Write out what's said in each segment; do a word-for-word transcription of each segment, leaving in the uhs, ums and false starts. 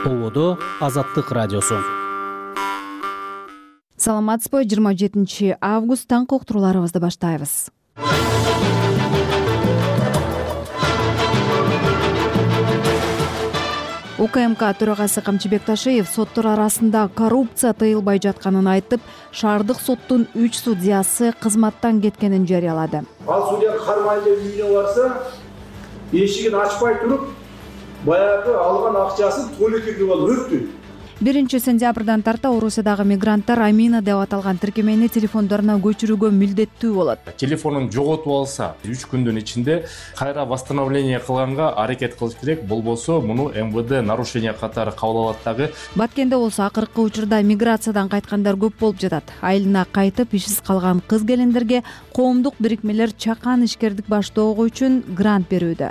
Ободо Азаттык радиосу. Саламатсызбы, жыйырма жетинчи август таңкы уктурууларыбызды баштайбыз. УКМК төрагасы Камчыбек Ташиев соттор арасында коррупция тыйылбай жатканын айтып, шаардык соттун үч судьясы кызматтан кеткенин жарыялады. Ал судья кармайды үйүнө барса, эшигин ачпай туруп, баягы алган акчасын туалетке алып өрттү. биринчи сентябрдан тарта Орусиядагы мигранттар Амина деп аталган тиркемени телефондоруна көчүрүүгө милдеттүү болот. Телефонун жоготуп алса, үч күндүн ичинде кайра восстановление кылганга аракет кылыш керек. Болбосо муну эм вэ дэ нарушение катары кабыл алат дагы. Баткенде болсо акыркы учурда миграциядан кайткандар көп болуп жатат. Айылына кайтып ишсиз калган кыз келиндерге коомдук бирикмелер чакан ишкердик баштоого үчүн грант берүүдө.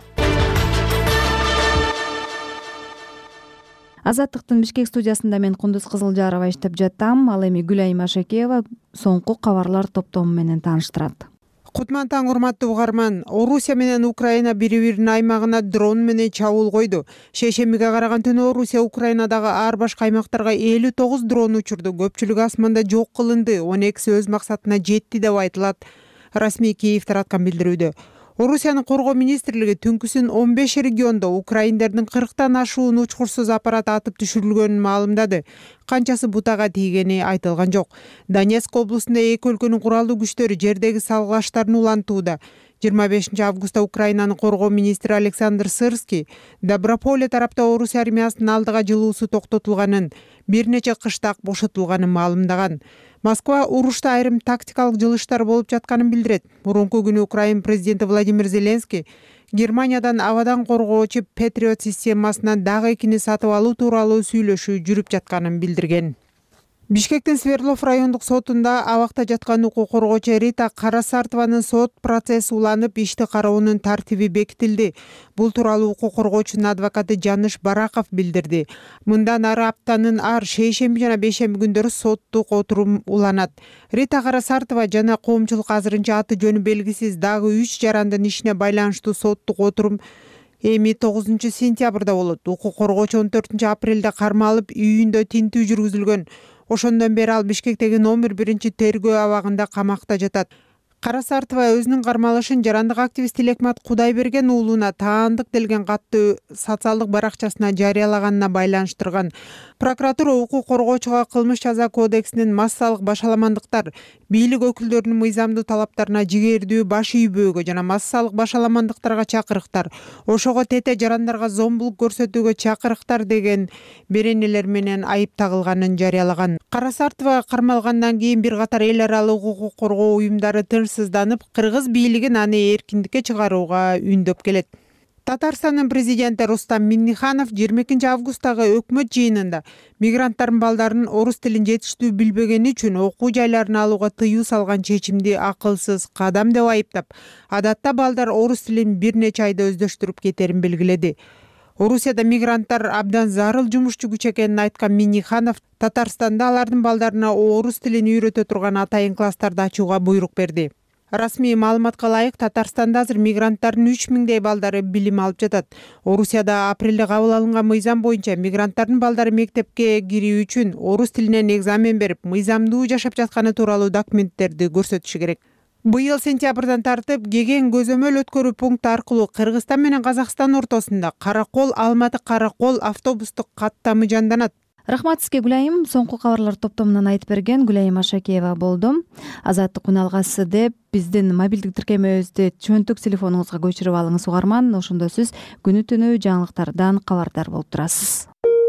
Азаттыктын Бишкек студиясында мен Кундуз Кызылжарова иштеп жатам. Ал эми Гүлайым Ашакеева соңку кабарлар топтому менен тааныштырат. Кутман таң, урматтуу угарман. Орусия менен Украина бири-биринин аймагына дрон менен чабуул койду. Шейшембиге караган түнү Орусия Украинадагы ар башка аймактарга элүү тогуз дрон учурду. Көпчүлүгү асманда жок кылынды, он экиси өз максатына жетти деп айтылат. Расмий Киев тараткан билдирүүдө. Орусиянын коргоо министрлиги түнкүсүн он беш региондо украиндердин кырктан ашуун учкурсуз аппарат атып түшүрүлгөнүн маалымдады. Канчасы бутага тийгени айтылган жок. Донецк облусунда эки өлкөнүн куралдуу күчтөрү жердеги салгылаштарын улантууда. жыйырма бешинчи августта Украинанын коргоо министри Александр Сырский Доброполе тарапта Орусия армиясынын алдыга жылуусу токтотулганын, бир нече кыштак бошотулганын маалымдаган. Москва урушта айрым тактикалык жылыштар болуп жатканын билдирет. Мурунку күнү Украина президенти Владимир Зеленский Германиядан абадан коргоочу Патриот системасынан дагы экини сатып алуу тууралуу сүйлөшүү жүрүп жатканын билдирген. Бишкектин Свердлов райондук сотунда абакта жаткан укук коргоочу Рита Карасартованын сот процесси уланып, ишти кароонун тартиби бекитилди. Бул тууралуу укук коргоочунун адвокаты Жаныш Бараков билдирди. Мындан ары аптанын ар шейшемби жана бейшемби күндөрү соттук отурум уланат. Рита Карасартова жана коомчулук азырынча аты жөнү белгисиз дагы үч жарандын ишине байланыштуу соттук отурум эми тогузунчу сентябрда болот. Укук коргоочу он төртүнчү апрелде кармалып, үйүндө тинтүү жүргүзүлгөн. Ошондон бери ал Бишкектеги номер биринчи тергөө абагында камакта жатат. Карасартова өзүнүн кармалышын жарандык активист Тилекмат Кудайберген уулуна таандык делген катты социалдык баракчасына жарыялаганына байланыштырган. Прокуратура укук коргоочуга кылмыш жаза кодексинин массалык башаламандыктар, бийлик өкүлдөрүнүн мыйзамдуу талаптарына жигердүү баш ийбөөгө жана массалык башаламандыктарга чакырыктар, ошого тете жарандарга зомбулук көрсөтүүгө чакырыктар деген беренелер менен айып тагылганын жарыялаган. Карасартова кармалгандан кийин бир катар эл аралык укук коргоо уюмдары тынчсызданып, кыргыз бийлигин аны эркиндикке чыгарууга үндөп келет. Татарстандын президенти Рустам Минниханов жыйырма экинчи августтагы өкмөт жыйынында мигранттардын балдарын орус тилин жетиштүү билбегени үчүн окуу жайларына алууга тыюу салган чечимди акылсыз кадам деп айыптап, адатта балдар орус тилин бир нече айда өздөштүрүп кетерин белгиледи. Орусияда мигранттар абдан зарыл жумушчу күч экенин айткан Минниханов Татарстанда алардын балдарына орус тилин үйрөтө турган атайын класстарды ачууга буйрук берди. Расмий маалыматка ылайык, Татарстанда азыр мигранттардын үч миңдей балдары билим алып жатат. Орусияда апрелде кабыл алынган мыйзам боюнча мигранттардын балдары мектепке кирүү үчүн орус тилинен экзамен берип, мыйзамдуу жашап жатканы тууралуу документтерди көрсөтүшү керек. Быйыл сентябрдан тартып кеген көзөмөл өткөрүү пункти аркылуу Кыргызстан менен Казакстан ортосунда Каракол Алматы Каракол автобустук каттамы жанданат. Рахмат сизге, Гүлайым. Соңку кабарлар топтомунан айтып берген Гүлайым Ашакеева болду. Азаттык күн алгасы деп биздин мобилдик тиркемебизди чөнтүк телефонуңузга көчүрүп алыңыз, угарман. Ошондо сиз күнү түнү жаңылыктардан кабардар болуп турасыз.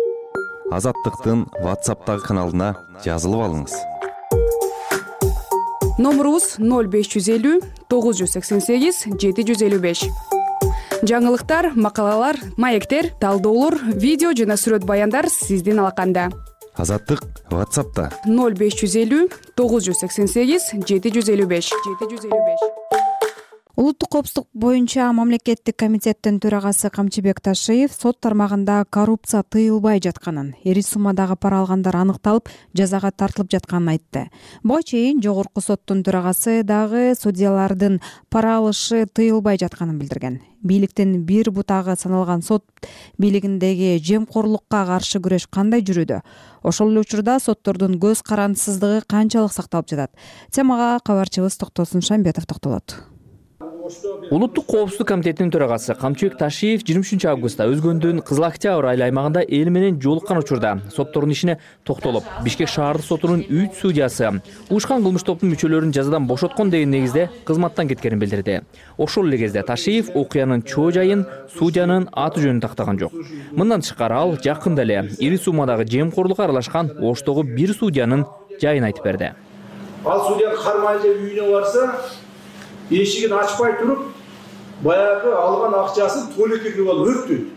Азаттыктын WhatsApp'тагы каналына жазылып алыңыз. Номерубуз ноль беш жүз элүү тогуз жүз сексен сегиз жети жүз элүү беш. Жаңылыктар, макалалар, маектер, талдоолор, видео жана сүрөт баяндар сиздин алаканда. Азаттык WhatsApp'та ноль беш жүз элүү тогуз жүз сексен сегиз жети жүз элүү беш. Улуттук коопсуздук боюнча мамлекеттик комитеттин төрагасы Камчыбек Ташиев сот тармагында коррупция тыйылбай жатканын, ири суммадагы пара алгандар аныкталып, жазага тартылып жатканын айтты. Буга чейин жогорку соттун төрагасы дагы судьялардын пара алышы тыйылбай жатканын билдирген. Бийликтин бир бутагы саналган сот бийлигиндеги жемкорлукка каршы күрөш кандай жүрүүдө? Ошол эле учурда соттордун көз карандысыздыгы канчалык сакталып жатат? Темага кабарчыбыз Токтосун Шамбетов токтолот. Улуттук коопсуздук комитетинин төрагасы Камчыбек Ташиев жыйырма үчүнчү августта Өзгөндүн Кызыл Октябрь айыл аймагында эл менен жолуккан учурда соттордун ишине токтолуп, Бишкек шаардык сотунун үч судьясы уюшкан кылмыш топтун мүчөлөрүн жазадан бошоткон деген негизде кызматтан кеткенин билдирди. Ошол эле кезде Ташиев окуянын чоо жайын, судьянын аты жөнүн тактаган жок. Мындан тышкары ал жакында эле ири суммадагы жемкорлукка аралашкан Оштогу бир судьянын жайын айтып берди. Ал судья кармайынча үйүнө барса, эшигин ачпай туруп, баягы алган акчасын туалетке кирип алып өрттөйт.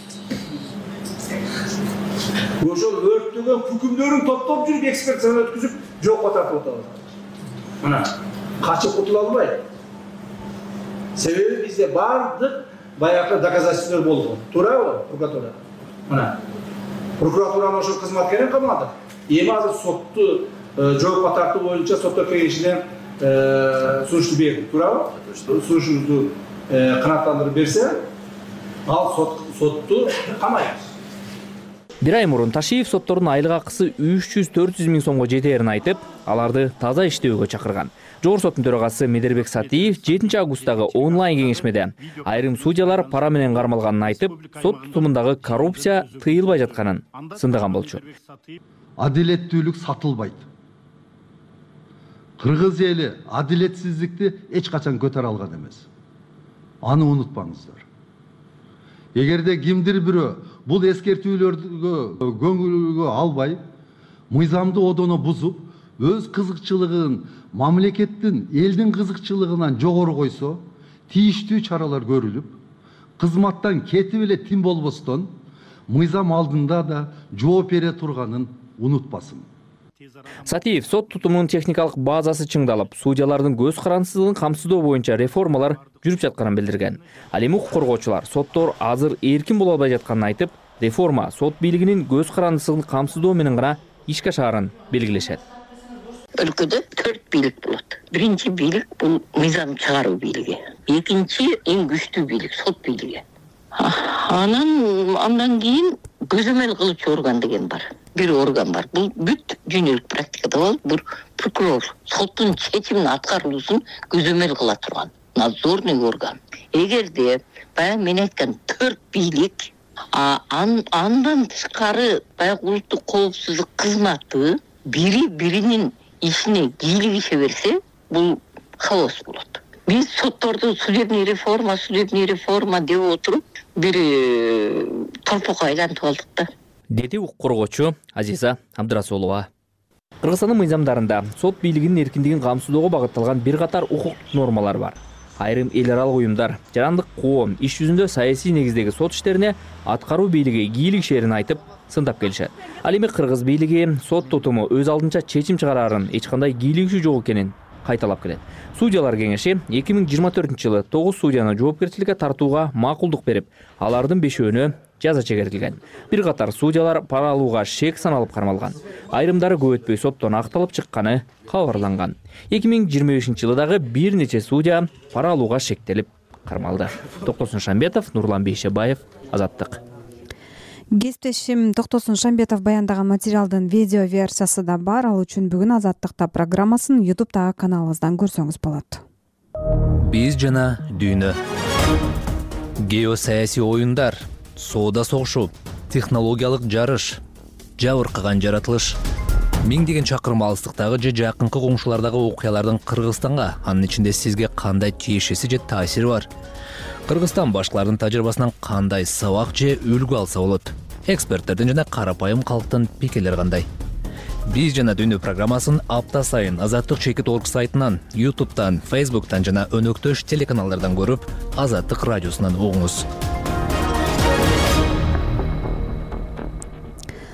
Ошол өрттөгөн күкүмдөрүн топтоп жүрүп, экспертизаны өткүзүп, жокко тартып атат. Мына, качып кутула албайт. Себеби бизде бардык баягы доказательстволор болгон. Туурабы, прокуратура? Мына, прокуратуранын ошол кызматкерин камадык. Эми азыр сотту жоопко тартуу боюнча соттор кеңешинен сурушуу берди, туурабы? Сурушууну канааттандырып берсе, ал сотту камайт. Бир ай мурун Ташиев соттордун айлык акысы үч жүз төрт жүз миң сомго жетээрин айтып, аларды таза иштөөгө чакырган. Жогорку соттун төрагасы Медербек Сатиев жетинчи августтагы онлайн кеңешмеде айрым судьялар пара менен кармалганын айтып, сот тутумундагы коррупция тыйылбай жатканын сындаган болчу. Адилеттүүлүк сатылбайт. Кыргыз эли адилетсиздикти эч качан көтөрө алган эмес. Аны унутпаңыздар. Эгерде кимдир бирөө бул эскертүүлөргө көңүлгө албай, мыйзамды одоно бузуп, өз кызыкчылыгын мамлекеттин, элдин кызыкчылыгынан жогору койсо, тийиштүү чаралар көрүлүп, кызматтан кетип эле тим болбостон, мыйзам алдында да жооп бере турганын унутпасын. Сатиев сот тутумунун техникалык базасы чыңдалып, судьялардын көз карандысыздыгын камсыздоо боюнча реформалар жүрүп жатканын билдирген. Ал эми укук коргоочулар соттор азыр эркин боло албай жатканын айтып, реформа сот бийлигинин көз карандысыздыгын камсыздоо менен гана ишке ашаарын белгилешет. Өлкөдө төрт бийлик болот. Биринчи бийлик бул мыйзам чыгаруу бийлиги. Экинчи эң күчтүү бийлик сот бийлиги. Анан андан кийин көзөмөл кылуучу орган деген бар. Бир орган бар. Бул бүт дүйнөлүк практикада бар. Бир прокурор соттун чечимин аткаруусун көзөмөл кыла турган надзорный орган. Эгерде баягы мен айткан төрт бийлик андан тышкары баягы улуттук коопсуздук кызматы бири биринин ишине кийлигише берсе, бул хаос болот. Биз сотторду судебный реформа, судебный реформа деп отуруп, бир торпокко айлантып алдык да. Деди укук коргоочу Азиза Абдырасулова. Кыргызстандын мыйзамдарында сот бийлигинин эркиндигин камсыздоого багытталган бир катар укуктук нормалар бар. Айрым эл аралык уюмдар жарандык коом иш жүзүндө саясий негиздеги сот иштерине аткаруу бийлиги кийлигишерин айтып, сындап келишет. Ал эми кыргыз бийлиги сот тутуму өз алдынча чечим чыгарарын, эч кандай кийлигиши жок экенин кайталап келет. Судьялар кеңеши эки миң жыйырма төртүнчү жылы тогуз судьяны жоопкерчиликке тартууга макулдук берип, алардын бешөөнө жаза чегертилген. Бир катар судьялар пара алууга шек саналып кармалган. Айрымдары көп өтпөй соттон акталып чыкканы кабарланган. эки миң жыйырма бешинчи жылы дагы бир нече судья пара алууга шектелип кармалды. Токтосун Шамбетов, Нурлан Бейшебаев, Азаттык. Кесиптешим Токтосун Шамбетов баяндаган материалдын видео версиясы да бар. Ал үчүн бүгүн Азаттыкта программасын ютубтагы каналыбыздан көрсөңүз болот. Биз жана дүйнө. Геосаясий оюндар, соода согушу, технологиялык жарыш, жабыркаган жаратылыш. Миңдеген чакырым алыстыктагы же жакынкы коңшулардагы окуялардын Кыргызстанга, анын ичинде сизге кандай тиешеси же таасири бар? Кыргызстан башкалардын тажрыйбасынан кандай сабак же үлгү алса болот? Эксперттердин жана карапайым калктын пикирлери кандай? Биз жана дүйнө программасын апта сайын Азаттык чекит точка орг сайтынан, ютубтан, фейсбуктан жана өнөктөш телеканалдардан көрүп, Азаттык радиосунан угуңуз.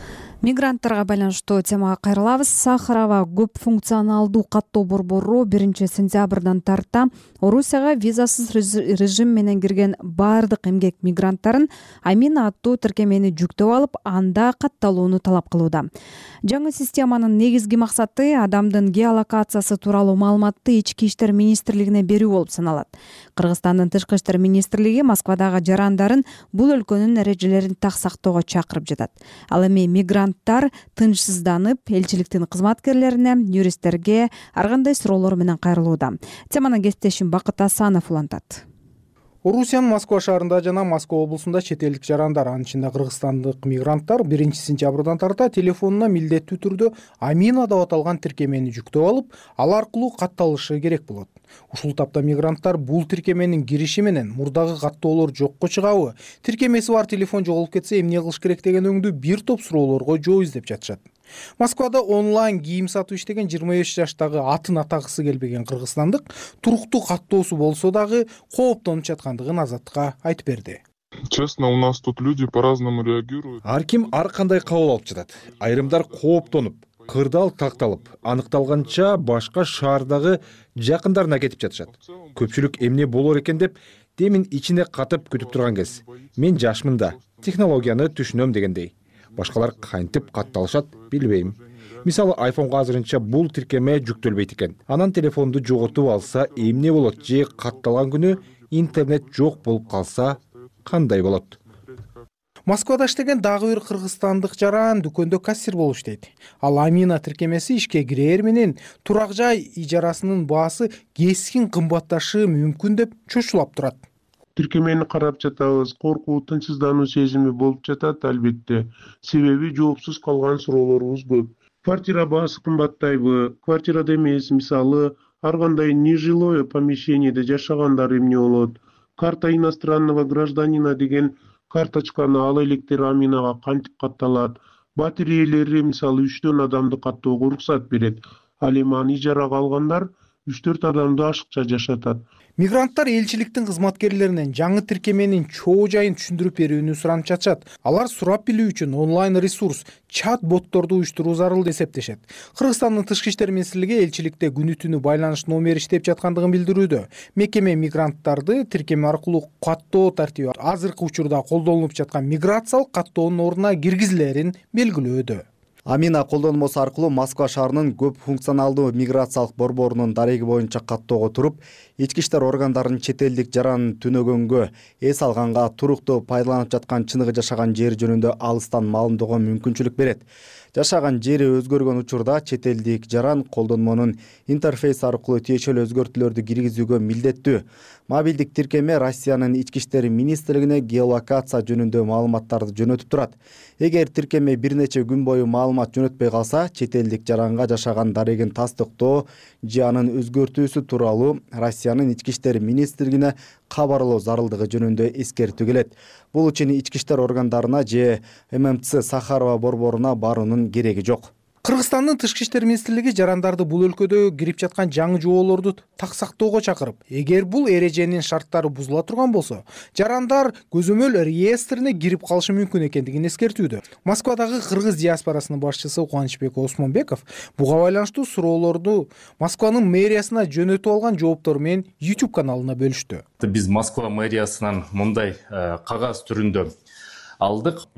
Мигранттарга байланыштуу темага кайрылабыз. Сахарова көп функционалдуу каттоо борбору биринчи сентябрдан тарта Орусияга визасыз режим менен кирген баардык эмгек мигранттарын Амина аттуу тиркемени жүктөп алып, анда катталууну талап кылууда. Жаңы системанын негизги максаты адамдын геолокациясы тууралуу маалыматты Ички иштер министрлигине берүү болуп саналат. Кыргызстандын Тышкы иштер министрлиги Москвадагы жарандарын бул өлкөнүн эрежелерин так сактоого чакырып жатат. Ал эми мигранттар тынчсызданып, элчиликтин кызматкерлерине, юристтерге ар кандай суроолор менен кайрылууда. Теманы кесиптешим Бакыт Асанов улантат. Орусиянын Москва шаарында жана Москва облусунда чет элдик жарандар, анын ичинде кыргызстандык мигранттар биринчи сентябрдан тарта телефонуна милдеттүү түрдө Амина деп аталган тиркемени жүктөп алып, ал аркылуу катталышы керек болот. Ушул тапта мигранттар бул тиркеменин кириши менен мурдагы каттоолор жокко чыгабы, тиркемеси бар телефон жоголуп кетсе эмне кылыш керек деген өңдүү бир топ суроолорго жооп издеп жатышат. Москвада онлайн кийим сатып иштеген жыйырма беш жаштагы атын атагысы келбеген кыргызстандык туруктуу каттоосу болсо дагы кооптонуп жаткандыгын Азаттыкка айтып берди. Честно, у нас тут люди по-разному реагируют. Ар ким ар кандай кабыл алып жатат. Айрымдар кооптонуп, кырдаал такталып, аныкталганча башка шаардагы жакындарына кетип жатышат. Көпчүлүк эмне болор экен деп демин ичине катып күтүп турган кез. Мен жашмын да, технологияны түшүнөм дегендей. Башкалар кантип катталышат билбейм. Мисалы, айфонго азырынча бул тиркеме жүктөлбөйт экен. Анан телефонду жоготуп алса эмне болот? Же катталган күнү интернет жок болуп калса кандай болот? Москвада иштеген дагы бир кыргызстандык жаран дүкөндө кассир болуп иштейт. Ал Амина тиркемеси ишке кирээр менен турак жай ижарасынын баасы кескин кымбатташы мүмкүн деп чочулап турат. Тиркемени карап жатабыз, коркуу, тынчсыздануу сезими болуп жатат албетте. Себеби жоопсуз калган суроолорубуз көп. Квартира баасы кымбаттайбы? Квартирада эмес, мисалы, ар кандай нежилое помещениеде жашагандар эмне болот? Карта иностранного гражданина деген карточканы ала электер Аминага кантип катталат? Батиреялери мисалы үчтөн адамды каттоого уруксат берет. Ал эми аны ижарага алгандар үч төрт адамды ашыкча жашатат. Мигранттар элчиликтин кызматкерлеринен жаңы тиркеменин чоо жайын түшүндүрүп берүүнү суранып жатышат. Алар сурап билүү үчүн онлайн ресурс, чат ботторду уюштуруу зарыл деп эсептешет. Кыргызстандын Тышкы иштер министрлиги элчиликте күнү түнү байланыш номери иштеп жаткандыгын билдирүүдө. Мекеме мигранттарды тиркеме аркылуу каттоо тартиби азыркы учурда колдонулуп жаткан миграциялык каттоонун ордуна киргизилерин белгилөөдө. Амина колдонмосу аркылуу Москва шаарынын көп функционалдуу миграциялык борборунун дареги боюнча каттоого туруп, ички иштер органдарынын чет элдик жаран түнөгөнгө, эс алганга, туруктуу пайдаланып жаткан чыныгы жашаган жери жөнүндө алыстан маалымдоого мүмкүнчүлүк берет. Жашаган жери өзгөргөн учурда чет элдик жаран колдонмонун интерфейс аркылуу тиешелүү өзгөртүүлөрдү киргизүүгө милдеттүү. Мобилдик тиркеме Россиянын ички иштер министрлигине геолокация жөнүндө маалыматтарды жөнөтүп турат. Эгер тиркеме бир нече күн бою маалымат жөнөтпөй калса, чет элдик жаранга жашаган дарегин тастыктоо же анын өзгөртүүсү тууралуу Россиянын ички иштер министрлигине кабарлоо зарылдыгы жөнүндө эскертүү келет. Бул үчүн ички иштер органдарына же эм эм цэ Сахарова борборуна баруунун кереги жок. Кыргызстандын Тышкы иштер министрлиги жарандарды бул өлкөдө кирип жаткан жаңы жоолорду так сактоого чакырып, эгер бул эреженин шарттары бузула турган болсо, жарандар көзөмөл реестрине кирип калышы мүмкүн экендигин эскертүүдө. Москвадагы кыргыз диаспорасынын башчысы Кубанычбек Осмонбеков буга байланыштуу суроолорду Москванын мэриясына жөнөтүп алган жооптор менен YouTube каналына бөлүштү. Биз Москва мэриясынан мындай кагаз түрүндө алдык.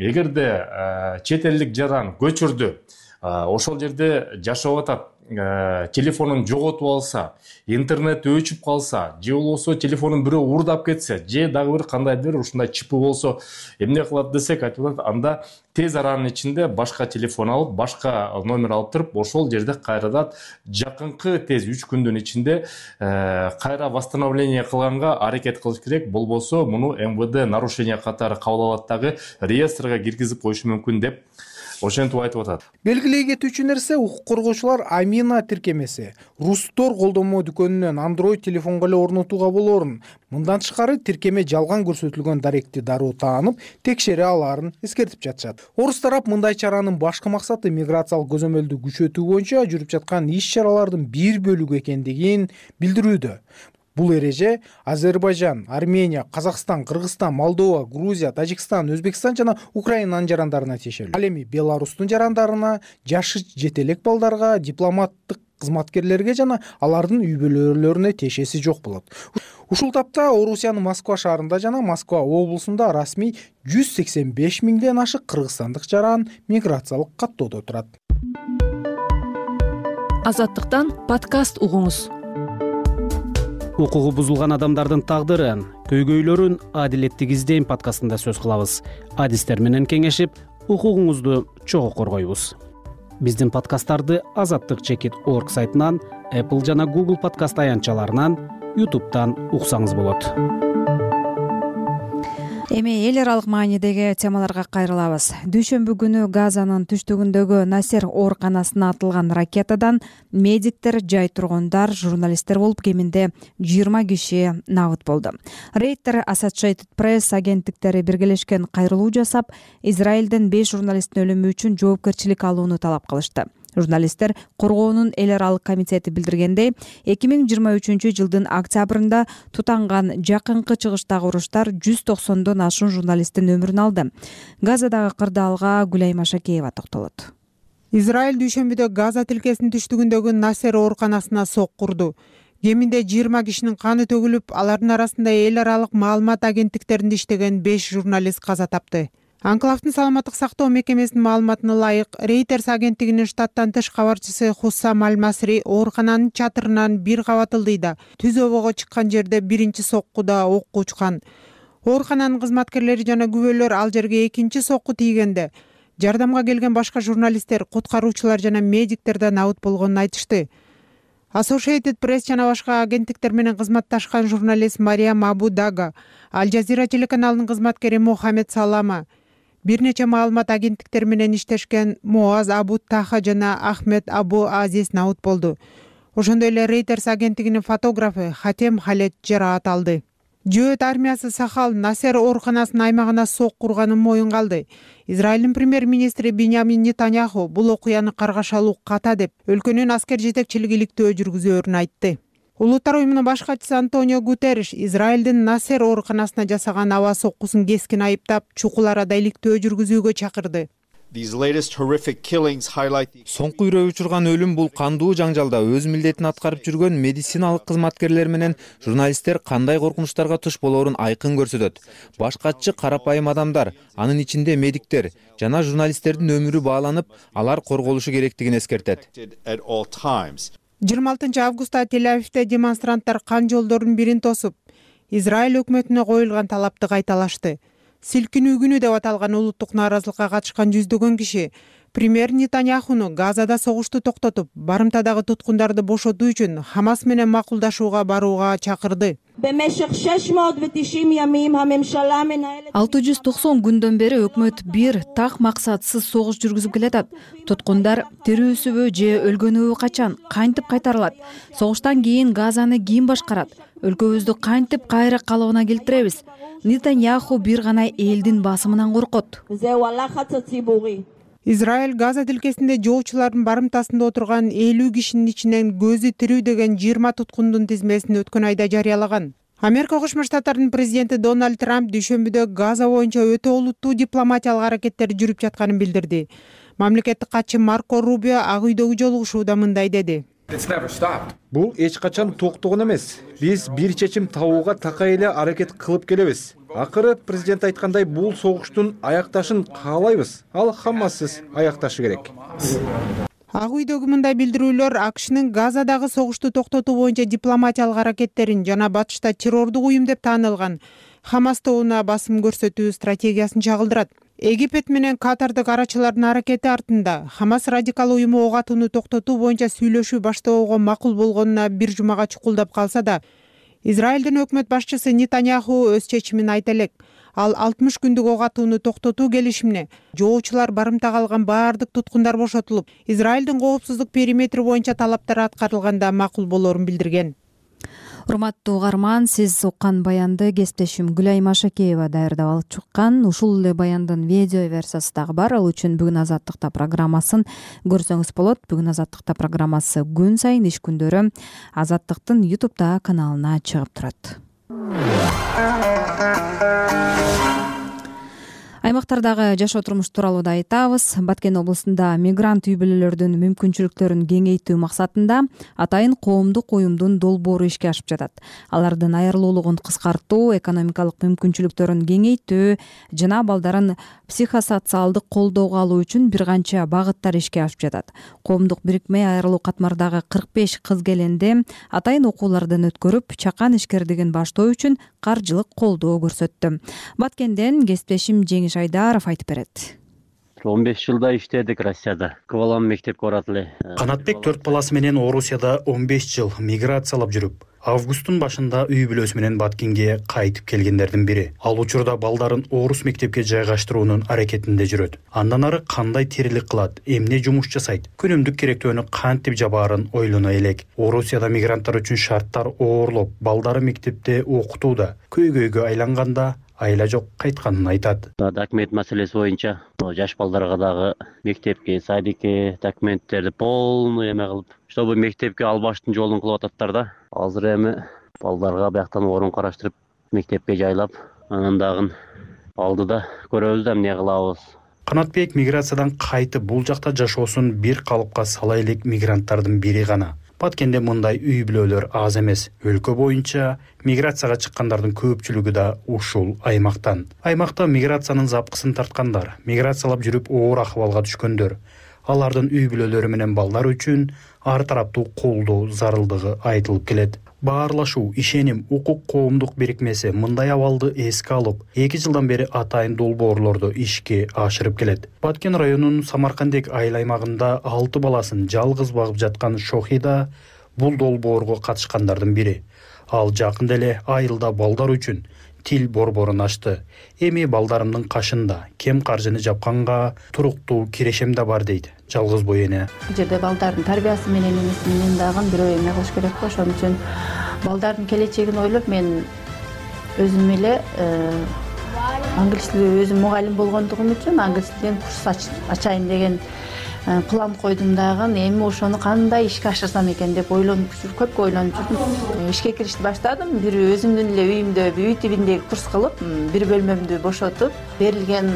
Эгерде чет элдик жаран көчүрдү, ошол жерде жашап атат, телефонун жоготуп алса, интернет өчүп калса, же болбосо телефонун бирөө уурдап кетсе, же дагы бир кандайдыр ушундай чипи болсо, эмне кылат десек, айтып атат, анда тез аранын ичинде башка телефон алып, башка номер алып туруп, ошол жерде кайрадан жакынкы тез үч күндүн ичинде кайра восстановление кылганга аракет кылыш керек. Болбосо муну эм вэ дэ нарушение катары кабыл алат дагы реестрге киргизип коюшу мүмкүн деп ошентип айтып атат. Белгилей кетүүчү нерсе, укук коргоочулар Амина тиркемеси Рустор колдонмо дүкөнүнөн Android телефонго эле орнотууга болоорун, мындан тышкары тиркеме жалган көрсөтүлгөн даректи дароо таанып, текшере алаарын эскертип жатышат. Орус тарап мындай чаранын башкы максаты миграциялык көзөмөлдү күчөтүү боюнча жүрүп жаткан иш-чаралардын бир бөлүгү экендигин билдирүүдө. бул эреже Азербайжан, Армения, Казакстан, Кыргызстан, Молдова, Грузия, Тажикстан, Өзбекстан жана Украинанын жарандарына тиешелүү. Ал эми Беларустун жарандарына, жашы жете элек балдарга, дипломаттык кызматкерлерге жана алардын үй бүлөлөрүнө тиешеси жок болот. Ушул тапта Орусиянын Москва шаарында жана Москва облусунда расмий жүз сексен беш миңден ашык кыргызстандык жаран миграциялык каттоодо турат. Азаттыктан подкаст угуңуз. Укугу бузулган адамдардын тагдырын, көйгөйлөрүн адилеттик издейм подкастында сөз кылабыз. Адистер менен кеңешип, укугуңузду чогуу коргойбуз. Биздин подкасттарды азаттык чекит точка орг сайтынан, Apple жана Google подкаст аянтчаларынан, YouTube'дан уксаңыз болот. Эми эл аралык маанидеги темаларга кайрылабыз. Дүйшөмбү күнү Газанын түштүгүндөгү Насер ооруканасына атылган ракетадан медиктер, жай тургундар, журналисттер болуп кеминде жыйырма киши набыт болду. Рейтер Associated Press агенттиктери биргелешкен кайрылуу жасап, Израилден беш журналисттин өлүмү үчүн жоопкерчилик алууну талап кылышты. Журналисттер коргоонун эл аралык комитети билдиргендей, эки миң жыйырма үчүнчү жылдын октябрында тутанган жакынкы чыгыштагы уруштар жүз токсондон ашуун журналисттин өмүрүн алды. Газадагы кырдаалга Гүлайым Ашакеева токтолот. Израиль дүйшөмбүдө Газа тилкесинин түштүгүндөгү Насер ооруканасына сок курду. Кеминде жыйырма кишинин каны төгүлүп, алардын арасында эл аралык маалымат агенттиктеринде иштеген беш журналист каза тапты. Анклавдын саламаттык сактоо мекемесинин маалыматына ылайык, Reuters агенттигинин штаттан тыш кабарчысы Хуссам Аль-Масри оорукананын чатырынан бир кабат ылдыйда түз обого чыккан жерде биринчи соккуда окко учкан. Оорукананын кызматкерлери жана күбөлөр ал жерге экинчи сокку тийгенде жардамга келген башка журналисттер, куткаруучулар жана медиктерден набыт болгонун айтышты. Associated Press жана башка агенттиктер менен кызматташкан журналист Мариям Абу Дага, Аль Жазира телеканалынын кызматкери Мухаммед Салама, бир нече маалымат агенттиктер менен иштешкен Муаз Абу Таха жана Ахмед Абу Азиз набыт болду. Ошондой эле Reuters агенттигинин фотографы Хатем Халет жараат алды. Жөөт армиясы Сахал Насер ооруканасынын аймагына сок курганын моюнга алды. Израилдин премьер-министри Биньямин Нетаньяху бул окуяны каргашалуу ката деп, өлкөнүн аскер жетекчилиги иликтөө жүргүзөөрүн айтты. Улуттар уюмунун баш катчысы Антонио Гутерриш Израилдин Насер ооруканасына жасаган аба соккусун кескин айыптап, чукул арада иликтөө жүргүзүүгө чакырды. Соңку үрөө учурган өлүм бул кандуу жаңжалда өз милдетин аткарып жүргөн медициналык кызматкерлер менен журналисттер кандай коркунучтарга туш болоорун айкын көрсөтөт. Баш катчы карапайым адамдар, анын ичинде медиктер жана журналисттердин өмүрү бааланып, алар корголушу керектигин эскертет. жыйырма алтынчы августта Тель-Авивде демонстранттар кан жолдордун бирин тосуп, Израиль өкмөтүнө коюлган талапты кайталашты. Силкинүү күнү деп аталган улуттук нааразылыкка катышкан жүздөгөн киши премьер Нетаньяхуну Газада согушту токтотуп, барымтадагы туткундарды бошотуу үчүн Хамас менен макулдашууга барууга чакырды. алты жүз токсон күндөн бери өкмөт бир так максатсыз согуш жүргүзүп келатат. Туткундар тирүүсүбү же өлгөнүбү качан, кантип кайтарылат? Согуштан кийин Газаны ким башкарат? Өлкөбүздү кантип кайра калыбына келтиребиз? Нетаньяху бир гана элдин басымынан коркот. Израиль Газа тилкесинде жоочулардын барымтасында отурган элүү кишинин ичинен көзү тирүү деген жыйырма туткундун тизмесин өткөн айда жарыялаган. Америка Кошмо Штаттарынын президенти Дональд Трамп дүйшөмбүдө Газа боюнча өтө олуттуу дипломатиялык аракеттер жүрүп жатканын билдирди. Мамлекеттик катчы Марко Рубио Ак үйдөгү жолугушууда мындай деди. Бул эч качан токтогон эмес. Биз бир чечим табууга такай эле аракет кылып келебиз. Акыры президент айткандай бул согуштун аякташын каалайбыз. Ал Хамассыз аякташы керек. Ак үйдөгү мындай билдирүүлөр АКШнын Газадагы согушту токтотуу боюнча дипломатиялык аракеттерин жана батышта террордук уюм деп таанылган Хамас тобуна басым көрсөтүү стратегиясын чагылдырат. Египет менен Катардык арачылардын аракети артында Хамас радикал уюму ок атууну токтотуу боюнча сүйлөшүү баштоого макул болгонуна бир жумага чукулдап калса да, Израилдин өкмөт башчысы Нетаньяху өз чечимин айта элек. Ал алтымыш күндүк ок атууну токтотуу келишимине жоочулар барымтага алган баардык туткундар бошотулуп, Израилдин коопсуздук периметри боюнча талаптары аткарылганда макул болоорун билдирген. урматтуу угарман, сиз уккан баянды кесиптешим Гүлайым Ашакеева даярдап алып чыккан. Ушул эле баяндын видео версиясы дагы бар. Ал үчүн Бүгүн Азаттыкта программасын көрсөңүз болот. Бүгүн Азаттыкта программасы күн сайын иш күндөрү Азаттыктын ютубтагы каналына чыгып турат. Аймактардагы жашоо турмуш тууралуу да айтабыз. Баткен облусунда мигрант үй бүлөлөрдүн мүмкүнчүлүктөрүн кеңейтүү максатында атайын коомдук уюмдун долбоору ишке ашып жатат. Алардын айырылуулугун кыскартуу, экономикалык мүмкүнчүлүктөрүн кеңейтүү жана балдарын психосоциалдык колдоого алуу үчүн бир канча багыттар ишке ашып жатат. Коомдук бирикме айрылуу катмардагы кырк беш кыз келенде атайын окуулардан өткөрүп, чакан ишкердигин баштоо үчүн каржылык колдоо көрсөттү. Баткенден кесиптешим Жеңиш Айдаров айтып берет. он беш жылда иштедик Россияда. Балам мектепке барат эле. Канатбек төрт баласы менен Орусияда он беш жыл миграциялап жүрүп, августтун башында үй бүлөсү менен Баткенге кайтып келгендердин бири. Ал учурда балдарын орус мектепке жайгаштыруунун аракетинде жүрөт. Андан ары кандай тирилик кылат, эмне жумуш жасайт, күнүмдүк керектөөнү кантип жабаарын ойлоно элек. Орусияда мигранттар үчүн шарттар оорлоп, балдары мектепте окутууда көйгөйгө айланганда айла жок кайтканын айтат. Документ маселеси боюнча жаш балдарга дагы мектепке, садикке документтерди полный эме кылып, чтобы мектепке албаштын жолун кылып ататтар да. Азыр эми балдарга бияктан орун караштырып, мектепке жайлап, анан дагы алдыда көрөбүз да эмне кылабыз. Канатбек миграциядан кайтып бул жакта жашоосун бир калыпка сала элек мигранттардын бири гана. Баткенде мындай үй бүлөлөр аз эмес. Өлкө боюнча миграцияга чыккандардын көпчүлүгү да ушул аймактан. Аймакта миграциянын запкысын тарткандар, миграциялап жүрүп оор акыбалга түшкөндөр, алардын үй бүлөлөрү менен балдар үчүн ар тараптуу колдоо зарылдыгы айтылып келет. Баарлашуу, ишеним, укук коомдук бирикмеси мындай абалды эске алып, эки жылдан бери атайын долбоорлорду ишке ашырып келет. Баткен районунун Самаркандек айыл аймагында алты баласын жалгыз багып жаткан Шохида бул долбоорго катышкандардын бири. Ал жакында эле айылда балдар үчүн тил борборун ачты. Эми балдарымдын кашында кем каржыны жапканга туруктуу кирешем да бар дейт жалгыз бой эне. Бул жерде балдардын тарбиясы менен эмеси менен дагы бирөө эме кылыш керек го. Ошон үчүн балдардын келечегин ойлоп мен өзүм эле англис тили өзүм мугалим болгондугум үчүн англис тилден курс ачайын деген план койдум дагы. Эми ошону кандай ишке ашырсам экен деп ойлонуп жүрүп, көп ойлонуп жүрдүм. Ишке киришти баштадым. Бир өзүмдүн эле үйүмдө үй тибиндеги курс кылып, бир бөлмөмдү бошотуп, берилген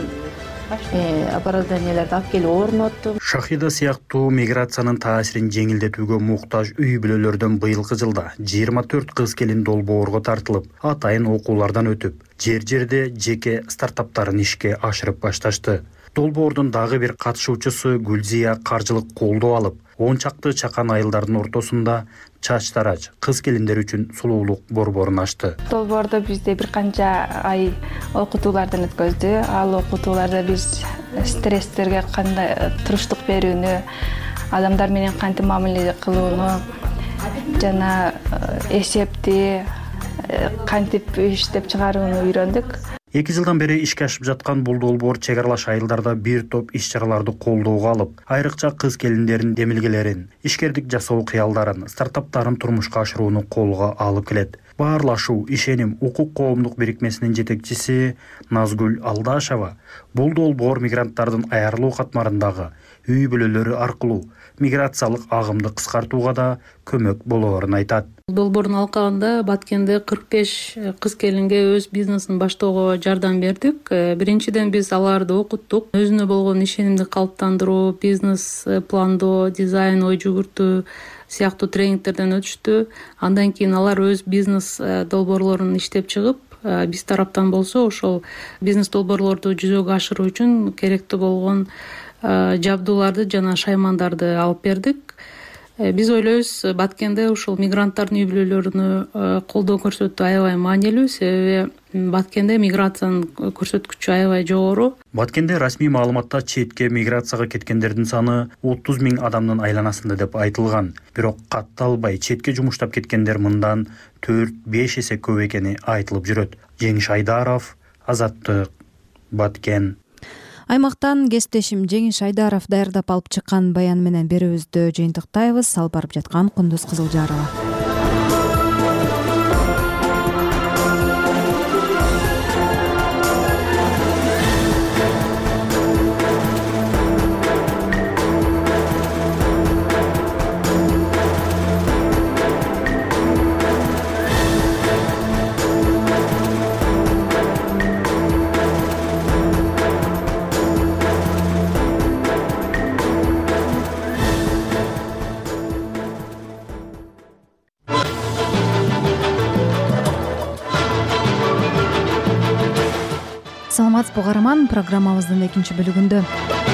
оборудованияларды алып келип орноттум. Шахида сыяктуу миграциянын таасирин жеңилдетүүгө муктаж үй бүлөлөрдөн быйылкы жылда жыйырма төрт кыз келин долбоорго тартылып, атайын окуулардан өтүп, жер-жерде жеке стартаптарын ишке ашырып башташты. Долбоордун дагы бир катышуучусу Гүлзия каржылык колдоо алып, он чакты чакан айылдардын ортосунда чач тарач кыз келиндер үчүн сулуулук борборун ачты. Долбоордо бизде бир канча ай окутуулардан өткөздү. Ал окутууларда биз стресстерге кандай туруштук берүүнү, адамдар менен кантип мамиле кылууну жана эсепти кантип иштеп чыгарууну үйрөндүк. эки жылдан бери ишке ашып жаткан бул долбоор чек аралаш айылдарда бир топ иш-чараларды колдоого алып, айрыкча кыз келиндердин демилгелерин, ишкердик жасоо кыялдарын, стартаптарын турмушка ашырууну колго алып келет. Баарлашуу, ишеним, укук коомдук бирикмесинин жетекчиси Назгүл Алдашева бул долбоор мигранттардын айырылуу катмарындагы үй бүлөлөрү аркылуу миграциялык агымды кыскартууга да көмөк болоорун айтат. Долбоордун алкагында Баткенде кырк беш кыз келинге өз бизнесин баштоого жардам бердик. Биринчиден биз аларды окуттук. Өзүнө болгон ишенимди калыптандыруу, бизнес пландоо, дизайн, ой жүгүртүү сыяктуу тренингтерден өтүштү. Андан кийин алар өз бизнес долбоорлорун иштеп чыгып, биз тараптан болсо ошол бизнес долбоорлорду жүзөгө ашыруу үчүн керектүү болгон жабдууларды жана шаймандарды алып бердик. Биз ойлойбуз, Баткенде ушул мигранттардын үй бүлөлөрүнө колдоо көрсөтүү аябай маанилүү, себеби Баткенде миграциянын көрсөткүчү аябай жогору. Баткенде расмий маалыматта четке миграцияга кеткендердин саны отуз миң адамдын айланасында деп айтылган. Бирок катталбай четке жумуштап кеткендер мындан төрт беш эсе көп экени айтылып жүрөт. Жеңиш Айдаров, Азаттык, Баткен. Аймактан кесиптешим Жеңиш Айдаров даярдап алып чыккан баян менен берүүбүздү жыйынтыктайбыз. Алып барып жаткан Кундуз Кызылжарова. угарман, программабыздын экинчи бөлүгүндө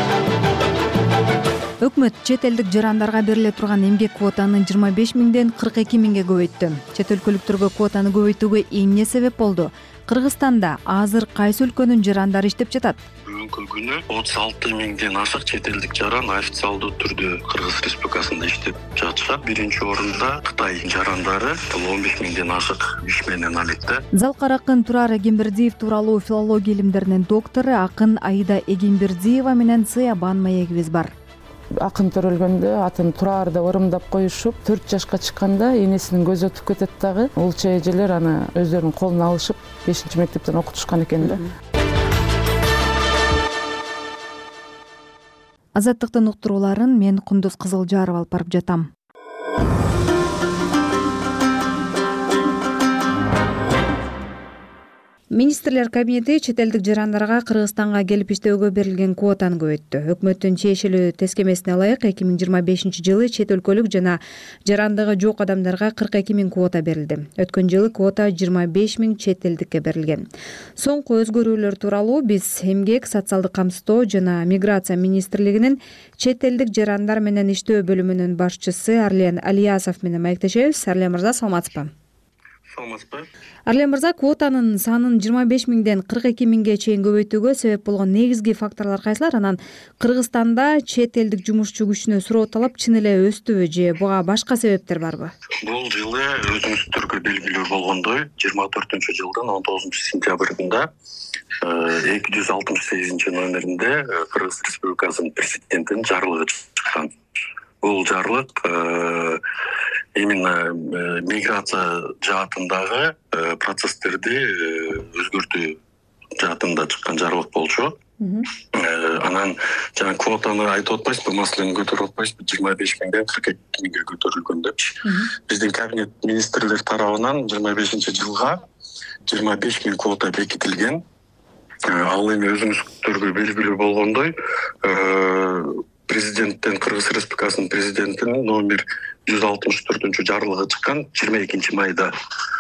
өкмөт чет элдик жарандарга бериле турган эмгек квотаны жыйырма беш миңден кырк эки миңге көбөйттү. Чет өлкөлүктөргө квотаны көбөйтүүгө эмне себеп болду? Кыргызстанда азыр кайсы өлкөнүн жарандары иштеп жатат? Бүгүнкү күнү отуз алты миңден ашык чет элдик жаран официалдуу түрдө Кыргыз Республикасында иштеп жатышат. Биринчи орунда Кытай жарандары он беш миңден ашык иш менен алекте. Залкар акын Турар Эгембердиев тууралуу филология илимдеринин доктору акын Аида Эгембердиева менен Сыябан маегибиз бар. Акын төрөлгөндө атын Турар деп ырымдап коюшуп, төрт жашка чыкканда энесинин көзү өтүп кетет дагы. Улча эжелер аны өздөрүнүн колуна алышып, бешинчи мектептен окутушкан экен да. Азаттыктын уктурууларын мен Кундуз Кызылжарова алып барып жатам. Министрлер кабинети чет элдик жарандарга Кыргызстанга келип иштөөгө берилген квотаны көбөйттү. Өкмөттүн чечилүү тескемесине ылайык эки миң жыйырма бешинчи жылы чет өлкөлүк жана жарандыгы жок адамдарга кырк эки миң квота берилди. Өткөн жылы квота жыйырма беш миң чет элдикке берилген. Соңку өзгөрүүлөр тууралуу биз Эмгек, социалдык камсыздоо жана миграция министрлигинин чет элдик жарандар менен иштөө бөлүмүнүн башчысы Арлен Алиясов менен маектешебиз. Арлен мырза, саламатсызбы? Арлен мырза, квотанын санын жыйырма беш миңден кырк эки миңге чейин көбөйтүүгө себеп болгон негизги факторлор кайсылар? Анан Кыргызстанда чет элдик жумушчу күчүнө суроо талап чын эле өстүбү же буга башка себептер барбы? Бул жылы өзүңүздөргө белгилүү болгондой, жыйырма төртүнчү жылдын он тогузунчу сентябрында эки жүз алтымыш сегизинчи номеринде Кыргыз Республикасынын президентинин жарлыгы чыккан. Бул жарлык именно миграция жаатындагы процесстерди өзгөртүү жаатында чыккан жарлык болчу. Анан жана квотаны айтып атпайсызбы, маселени көтөрүп атпайсызбы, жыйырма беш миңден кырк эки миңге көтөрүлгөн депчи. Биздин кабинет министрлер тарабынан жыйырма бешинчи жылга жыйырма беш миң квота бекитилген. Ал эми өзүңүздөргө белгилүү болгондой, президенттен Кыргыз Республикасынын президентинин номер жүз алтымыш төртүнчү жарлыгы чыккан жыйырма экинчи майда.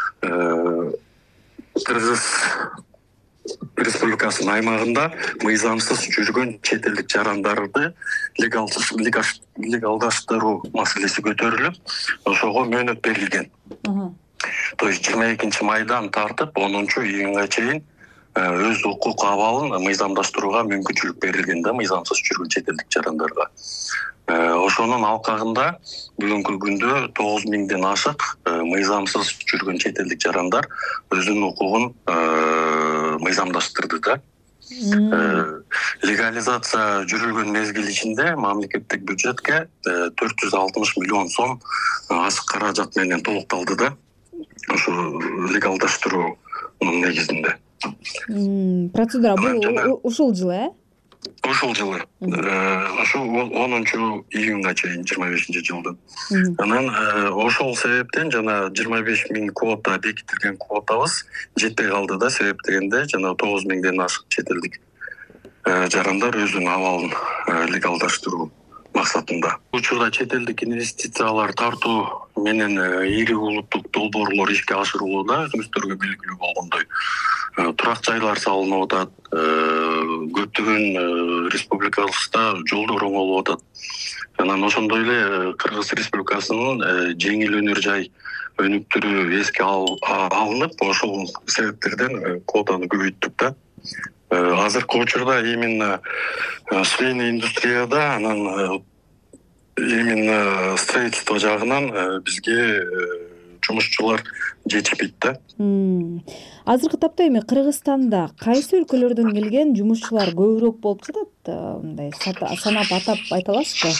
Кыргыз Республикасынын аймагында мыйзамсыз жүргөн чет элдик жарандарды легалдаштыруу маселеси көтөрүлүп, ошого мөөнөт берилген. То есть жыйырма экинчи майдан тартып онунчу июнга чейин өз укук абалын мыйзамдаштырууга мүмкүнчүлүк берилген да мыйзамсыз жүргөн чет элдик жарандарга. Ошонун алкагында бүгүнкү күндө тогуз миңден ашык мыйзамсыз жүргөн чет элдик жарандар өзүнүн укугун мыйзамдаштырды да. Легализация жүрүлгөн мезгил ичинде мамлекеттик бюджетке төрт жүз алтымыш миллион сом ашык каражат менен толукталды да. Ошо легалдаштыруунун негизинде. Процедура бул ушул жылы, э? Ушул жылы. Ошо онунчу июнга чейин жыйырма бешинчи жылдын. Анан ошол себептен жана жыйырма беш миң квота бекитилген квотабыз жетпей калды да, себеп дегенде жана тогуз миңден ашык чет элдик жарандар өзүнүн абалын легалдаштыруу максатында. Учурда чет элдик инвестициялар тартуу менен ири улуттук долбоорлор ишке ашырылууда, өзүңүздөргө белгилүү болгондой. Турак жайлар салынып атат, көптөгөн республикабызда жолдор оңолуп атат. Анан ошондой эле Кыргыз Республикасынын жеңил өнөр жай өнүктүрүү эске алынып, ошол себептерден квотаны көбөйттүк да. Азыркы учурда именно швейный индустрияда, анан именно строительство жагынан бизге жумушчулар жетишпейт да. Азыркы тапта эми Кыргызстанда кайсы өлкөлөрдөн келген жумушчулар көбүрөөк болуп жатат? Мындай санап атап айта аласызбы?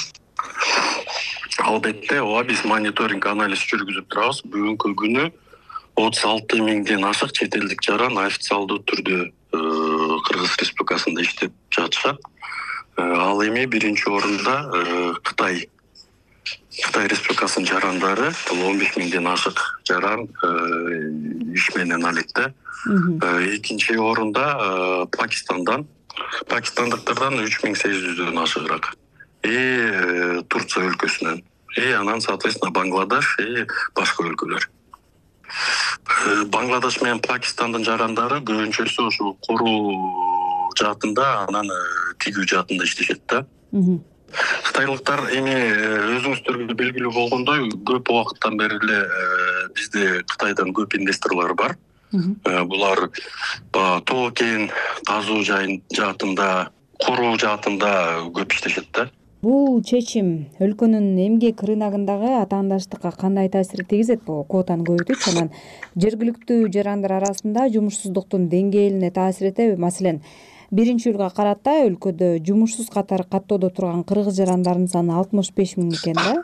Албетте, ооба, биз мониторинг анализ жүргүзүп турабыз. Бүгүнкү күнү отуз алты миңден ашык чет элдик жаран официалдуу түрдө Кыргыз Республикасында иштеп жатышат. Ал эми биринчи орунда Кытай Кытай Республикасынын жарандары он беш миңден ашык жаран иш менен алекте. Экинчи орунда Пакистандан Пакистандыктардан үч миң сегиз жүздөн ашыгыраак. И Турция өлкөсүнөн. И анан соответственно Бангладеш и башка өлкөлөр. Бангладеш менен Пакистандын жарандары көбүнчөсү ошо куруу жаатында анан тигүү жаатында иштешет да. Кытайлыктар эми өзүңүздөргө белгилүү болгондой көп убакыттан бери эле бизде Кытайдан көп инвесторлор бар. Булар тоо кен казуу жаатында, куруу жаатында көп иштешет да. Бул чечим өлкөнүн эмгек рыногундагы атаандаштыкка кандай таасир тийгизет? Бул квотаны көбөйтүүчү анан жергиликтүү жарандар арасында жумушсуздуктун деңгээлине таасир этеби? Маселен, биринчи июлга карата өлкөдө жумушсуз катары каттоодо турган кыргыз жарандардын саны алтымыш беш миң экен да.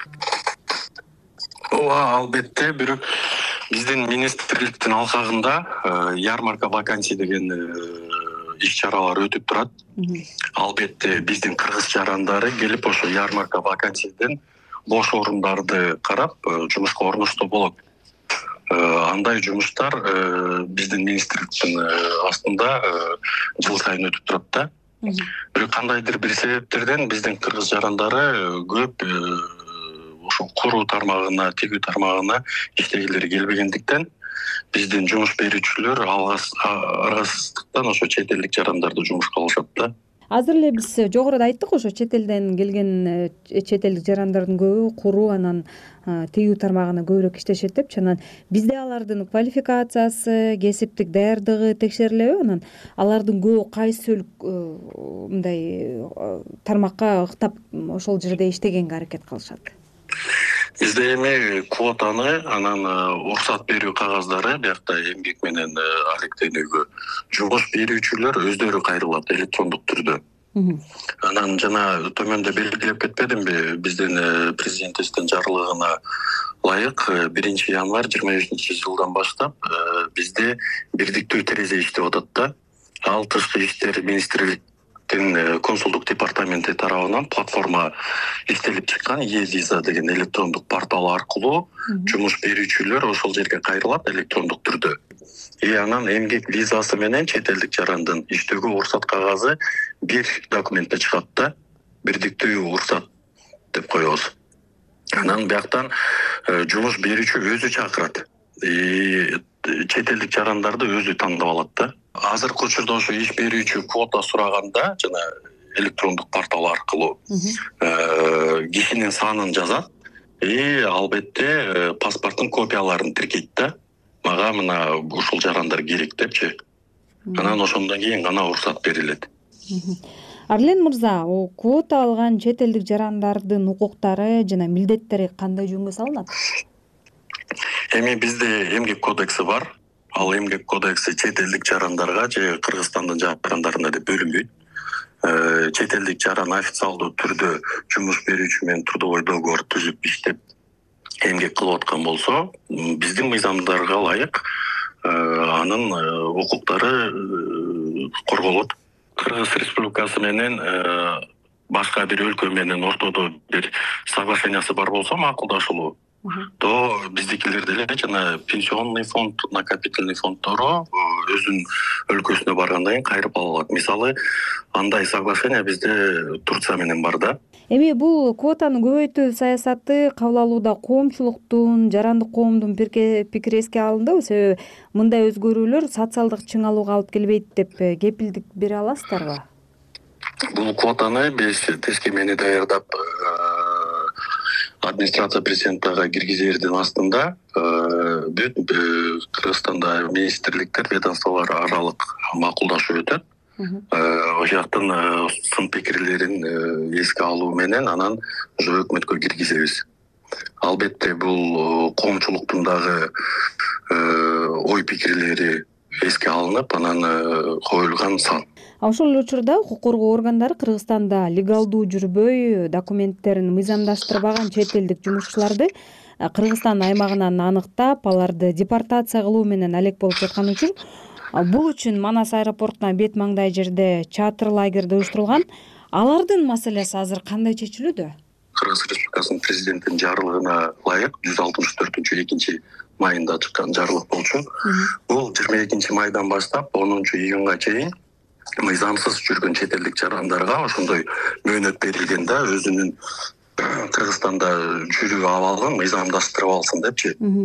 Ооба, албетте, бирок биздин министрликтин алкагында ярмарка вакансий деген иш-чаралар өтүп турат. Албетте биздин кыргыз жарандары келип ошо ярмарка вакансийден бош орундарды карап жумушка орношто болот. Андай жумуштар биздин министрликтин астында жыл сайын өтүп турат да. Бирок кандайдыр бир себептерден биздин кыргыз жарандары көп ошо куруу тармагына, тигүү тармагына иштегилери келбегендиктен биздин жумуш берүүчүлөр аргасыздыктан ошо чет элдик жарандарды жумушка алышат да. Азыр эле биз жогоруда айттык, ошо чет элден келген чет элдик жарандардын көбү куруу анан тигүү тармагына көбүрөөк иштешет депчи. Анан бизде алардын квалификациясы, кесиптик даярдыгы текшерилеби? Анан алардын көбү кайсы мындай тармакка ыктап ошол жерде иштегенге аракет кылышат? Бизде эми квотаны, анан уруксат берүү кагаздары биякта эмгек менен алектенүүгө жумуш берүүчүлөр өздөрү кайрылат электрондук түрдө. Анан жана төмөндө белгилеп кетпедимби, биздин президенттин жарлыгына ылайык биринчи январь жыйырма бешинчи жылдан баштап бизде бирдиктүү терезе иштеп атат да. Ал тышкы иштер министрликтин консулдук департаменти тарабынан платформа иштелип чыккан e-виза деген электрондук портал аркылуу жумуш берүүчүлөр ошол жерге кайрылат электрондук түрдө. И анан эмгек визасы менен чет элдик жарандын иштөөгө уруксат кагазы бир документте чыгат да. Бирдиктүү уруксат деп коебуз. Анан бияктан жумуш берүүчү өзү чакырат. Чет элдик жарандарды өзү тандап алат да. Азыркы учурда ошо иш берүүчү квота сураганда жана электрондук портал аркылуу кишинин санын жазат и албетте паспорттун копияларын тиркейт да. Мага мына ушул жарандар керек депчи. Анан ошондон кийин гана уруксат берилет. Арлен мырза, квота алган чет элдик жарандардын укуктары жана милдеттери кандай жөнгө салынат? Эми бизде эмгек кодекси бар. Ал эмгек кодекси чет элдик жарандарга же Кыргызстандын жарандарына деп бөлүнбөйт. Чет элдик жаран официалдуу түрдө жумуш берүүчү менен трудовой договор түзүп иштеп эмгек кылып аткан болсо, биздин мыйзамдарга ылайык анын укуктары корголот. Кыргыз Республикасы менен башка бир өлкө менен ортодо бир соглашениясы бар болсо, макулдашылуу, то биздикилер деле жана пенсионный фонд, накопительный фонддору өзүнүн өлкөсүнө баргандан кийин кайрып ала алат. Мисалы, андай соглашение бизде Турция менен бар да. Эми бул квотаны көбөйтүү саясаты кабыл алууда коомчулуктун, жарандык коомдун пикири эске алындыбы? Себеби мындай өзгөрүүлөр социалдык чыңалууга алып келбейт деп кепилдик бере аласыздарбы? Бул квотаны биз тескемени даярдап администрация президенттага киргизердин астында бүт Кыргызстанда министрликтер, ведомстволор аралык макулдашуу өтөт. Ошол жактан сын пикирлерин эске алуу менен анан уже өкмөткө киргизебиз. Албетте бул коомчулуктун дагы ой пикирлери эске алынып, анан коюлган сан. Ошол эле учурда укук коргоо органдары Кыргызстанда легалдуу жүрбөй, документтерин мыйзамдаштырбаган чет элдик жумушчуларды Кыргызстан аймагынан аныктап, аларды депортация кылуу менен алек болуп жаткан учур. Бул үчүн Манас аэропортуна бет маңдай жерде чатыр лагерде уюштурулган. Алардын маселеси азыр кандай чечилүүдө? Кыргыз Республикасынын президентинин жарлыгына ылайык жүз алтымыш төртүнчү экинчи майында чыккан жарлык болчу. Бул жыйырма экинчи майдан баштап онунчу июнга чейин мыйзамсыз жүргөн чет элдик жарандарга ошондой мөөнөт берилген да, өзүнүн Кыргызстанда жүрүү абалын мыйзамдаштырып алсын депчи.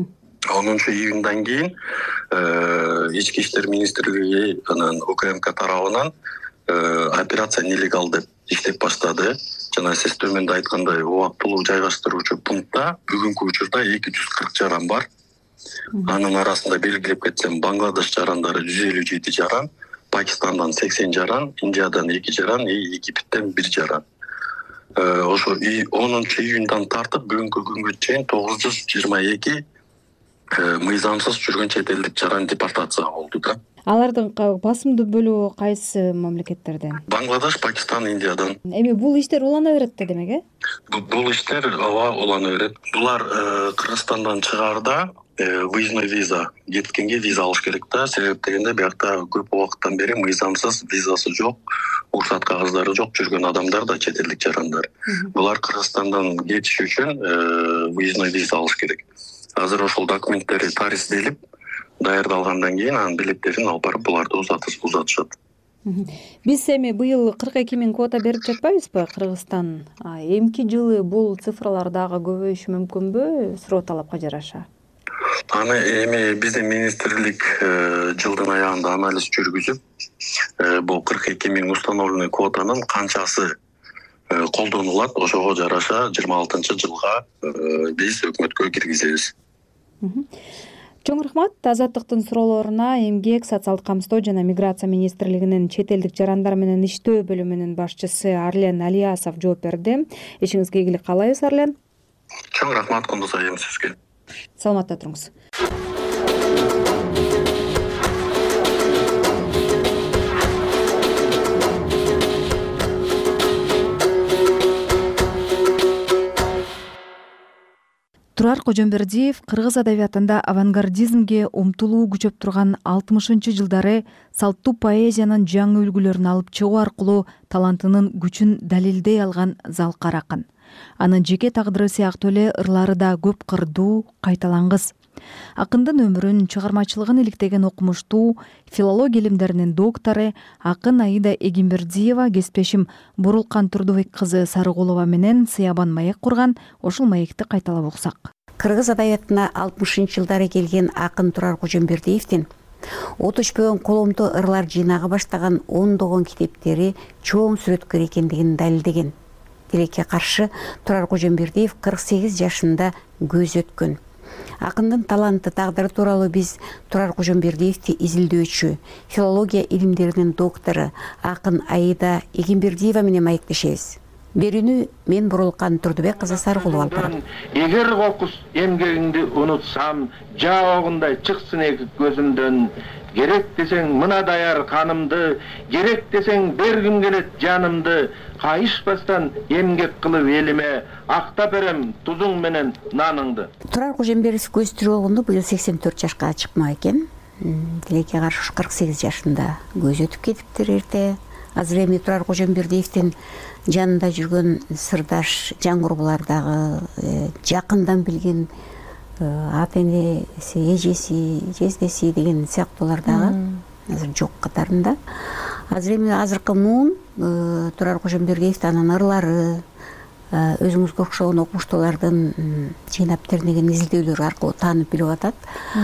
онунчу июньдан кийин ички иштер министрлиги анан укмк тарабынан операция нелегал деп иштеп баштады. Жана сиз төмөндө айткандай убактылуу жайгаштыруучу пунктта бүгүнкү учурда эки жүз кырк жаран бар. Анын арасында белгилеп кетсем, Бангладеш жарандары жүз элүү жети жаран, Пакистандан сексен жаран, Индиядан эки жаран, Египеттен бир жаран. Ошо онунчу июньдан тартып бүгүнкү күнгө чейин тогуз жүз жыйырма эки мыйзамсыз жүргөн чет элдик жаран депортация болду да. Алардын басымдуу бөлүгү кайсы мамлекеттерден? Бангладеш, Пакистан, Индиядан. Эми бул иштер улана берет да демек, э? Бул иштер ооба улана берет. Булар Кыргызстандан чыгаарда выездной виза, кеткенге виза алыш керек да. Себеп дегенде биякта көп убакыттан бери мыйзамсыз, визасы жок, уруксат кагаздары жок жүргөн адамдар да чет элдик жарандар. Булар Кыргызстандан кетиш үчүн выездной виза алыш керек. Азыр ошол документтери таризделип, даярдалгандан кийин анын билеттерин алып барып буларды узатышат. Биз эми быйыл кырк эки миң квота берип жатпайбызбы Кыргызстан? Эмки жылы бул цифралар дагы көбөйүшү мүмкүнбү суроо талапка жараша? Аны эми биздин министрлик жылдын аягында анализ жүргүзүп, бул кырк эки миң установленный квотанын канчасы колдонулат, ошого жараша жыйырма алтынчы жылга биз өкмөткө киргизебиз. Чоң рахмат. Азаттыктын суроолоруна эмгек, социалдык камсыздоо жана миграция министрлигинин чет элдик жарандар менен иштөө бөлүмүнүн башчысы Арлен Алиясов жооп берди. Ишиңизге ийгилик каалайбыз, Арлен. Чоң рахмат Кундуз айым сизге. Саламатта туруңуз. Турар Кожомбердиев кыргыз адабиятында авангардизмге умтулуу күчөп турган алтымышынчы жылдары салттуу поэзиянын жаңы үлгүлөрүн алып чыгуу аркылуу талантынын күчүн далилдей алган залкар акын. Анын жеке тагдыры сыяктуу эле ырлары да көп кырдуу, кайталангыс. Акындын өмүрүн, чыгармачылыгын иликтеген окумуштуу, филология илимдеринин доктору акын Аида Эгембердиева кесиптешим Бурулкан Турдубек кызы Сарыгулова менен сыябан маек курган. Ошол маекти кайталап уксак. Кыргыз адабиятына алтымышынчы жылдары келген акын Турар Кожомбердиевдин от өчпөгөн коломдуу ырлар жыйнага баштаган ондогон китептери чоң сүрөткөр экендигин далилдеген. Тилекке каршы Турар Кожомбердиев кырк сегиз жашында көз өткөн. Акындын таланты, тагдыры тууралуу биз Турар Кожомбердиевди изилдөөчү, филология илимдеринин доктору акын Аида Эгембердиева менен маектешебиз. Берүүнү мен Бурулкан Турдубек кызы Сарыгулова алып барам. Эгер кокус эмгегиңди унутсам, жаогундай чыксын эки көзүмдөн. Керек десең мына даяр канымды, керек десең бергим келет жанымды. Кайышпастан эмгек кылып элиме, актап берем тузуң менен наныңды. Турар Кожомбердиев көз тирүү болгондо быйыл сексен төрт жашка чыкмак экен. Тилекке каршы кырк сегиз жашында көз өтүп кетиптир эрте. Азыр эми Турар Кожомбердиевдин жанында жүргөн сырдаш жан курбулар дагы жакындан билген ата энеси, эжеси, жездеси деген сыяктуулар дагы азыр жок катарында. Азыр эми азыркы муун Турар Кожомбердиев анын ырлары, өзүңүзгө окшогон окумуштуулардын жыйнап тернеген изилдөөлөрү аркылуу таанып билип атат.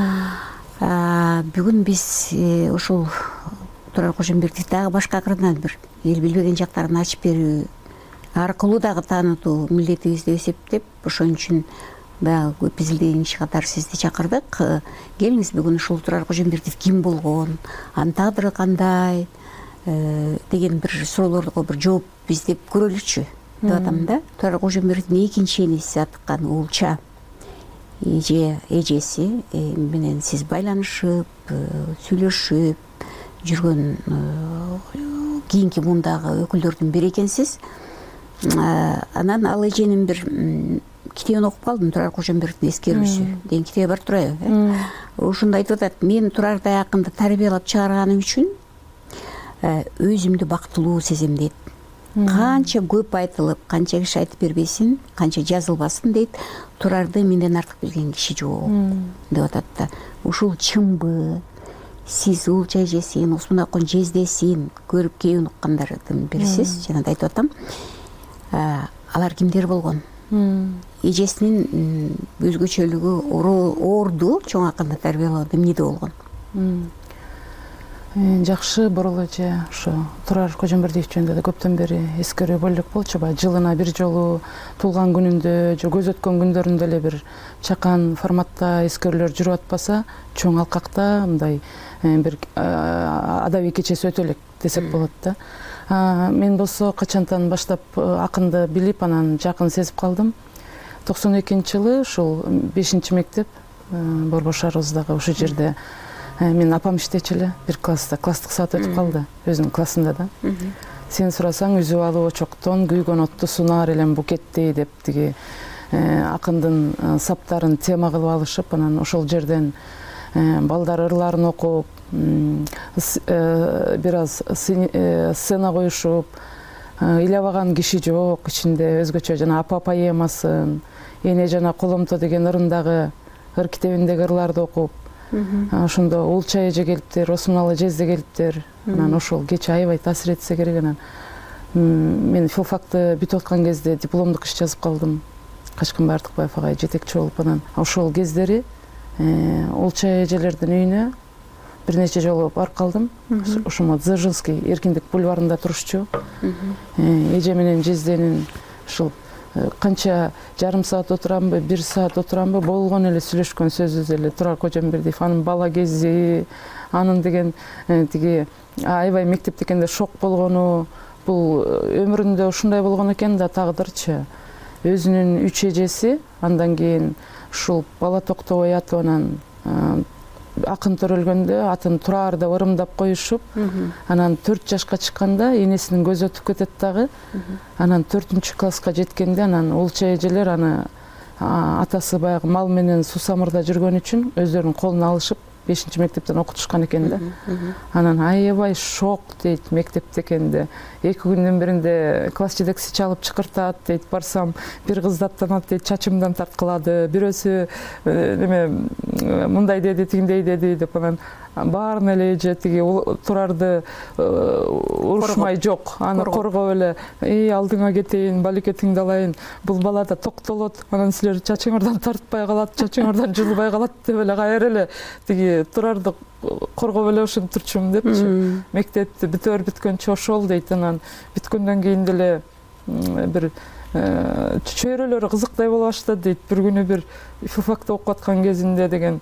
Бүгүн биз ушул Турар Кожомбердиев дагы башка кырынан бир эл билбеген жактарын ачып берүү аркылуу дагы таанытуу милдетибиз деп эсептеп, ошон үчүн баягы көп изилдеген киши катары сизди чакырдык. Келиңиз бүгүн ушул Турар Кожомбердиев ким болгон, анын тагдыры кандай деген бир суроолорго бир жооп издеп көрөлүчү деп атам да. Турар Кожомбердиевдин экинчи энеси аткан Уулча эже эжеси менен сиз байланышып, сүйлөшүп жүргөн кийинки мундагы өкүлдөрдүн бири экенсиз. Анан ал эженин бир китебин окуп калдым, Турар Кожомбердиевдин эскерүүсү деген китеби бар турайбы. Ошондо айтып атат, мен Турардай акынды тарбиялап чыгарганым үчүн өзүмдү бактылуу сезем дейт. Канча көп айтылып, канча киши айтып бербесин, канча жазылбасын дейт, Турарды менден артык билген киши жок деп атат да. Ушул чынбы? Сиз Уулча эжесин, Усмунакун жездесин көрүп кээ унуккандардын бирисиз. Жана да айтып атам, алар кимдер болгон? эжесинин өзгөчөлүгү орду чоң акынды тарбиялоодо эмнеде болгон? Жакшы бурул эже ошо Турар Кожомбердиев жөнүндө да көптөн бери эскерүү болдук болчу. Баягы жылына бир жолу туулган күнүндө же көз өткөн күндөрүндө эле бир чакан форматта эскерүүлөр жүрүп атпаса, чоң алкакта мындай бир адабий кечеси өтө элек десек болот да. Мен болсо качантан баштап акынды билип, анан жакын сезип калдым. токсон экинчи жылы ушул бешинчи мектеп Борбор шаарыбыздагы ушул жерде менин апам иштечү эле, бир класста класстык саат өтүп калды өзүнүн классында да. Сен сурасаң үзүп алып очоктон күйгөн отту сунаар элем букеттей деп тиги акындын саптарын тема кылып алышып, анан ошол жерден балдар ырларын окуп, бир аз сцена коюшуп, ыйлабаган киши жок ичинде, өзгөчө жана апа поэмасын, эне жана коломто деген ырындагы ыр китебиндеги ырларды окуп, ошондо Улча эже келиптир, Осмоналы жезде келиптир. Анан ошол кече аябай таасир этсе керек. Анан мен филфакты бүтүп аткан кезде дипломдук иш жазып калдым. Качкынбай Артыкбаев агай жетекчи болуп, анан ошол кездери Улча эжелердин үйүнө бир нече жолу барып калдым. Ошомо Дзержинский Эркиндик бульварында турушчу. Эже менен жезденин ушул канча жарым саат отурамбы, бир саат отурамбы, болгон эле сүйлөшкөн сөзүбүз эле Турар Кожомбердиев, анын бала кези, анын деген тиги аябай мектепте экенде шок болгону, бул өмүрүндө ушундай болгон экен да, тагдырчы. Өзүнүн үч эжеси, андан кийин ушул бала токтобой атып, анан акын төрөлгөндө атын Тураар деп ырымдап коюшуп, анан төрт жашка чыкканда энесинин көзү өтүп кетет дагы. Анан төртүнчү класска жеткенде анан Улча эжелер аны атасы баягы мал менен Сусамырда жүргөн үчүн өздөрүнүн колуна алышып бешинчи мектептен окутушкан экен да. Анан аябай шок дейт, мектепте экенде. Эки күндүн биринде класс жетекчиси чалып чакыртат дейт, барсам бир кыз даттанат дейт, чачымдан тарткылады, бирөөсү неме мындай деди, тигиндей деди деп, анан баарын эле эже тиги Турарды урушмай жок, аны коргоп эле, эй алдыңа кетейин, балеке тыңдалайын, бул бала да токтолот, анан силер чачыңардан тартпай калат, чачыңардан жылбай калат деп эле кайра эле тиги Турарды коргоп эле ушинтирчүмүн депчи. Мектепти бүтөр бүткөнчө ошол дейт. Анан бүткөндөн кийин деле бир чөйрөлөрү кызыктай боло баштады дейт. Бир күнү бир филфакты окуп аткан кезинде деген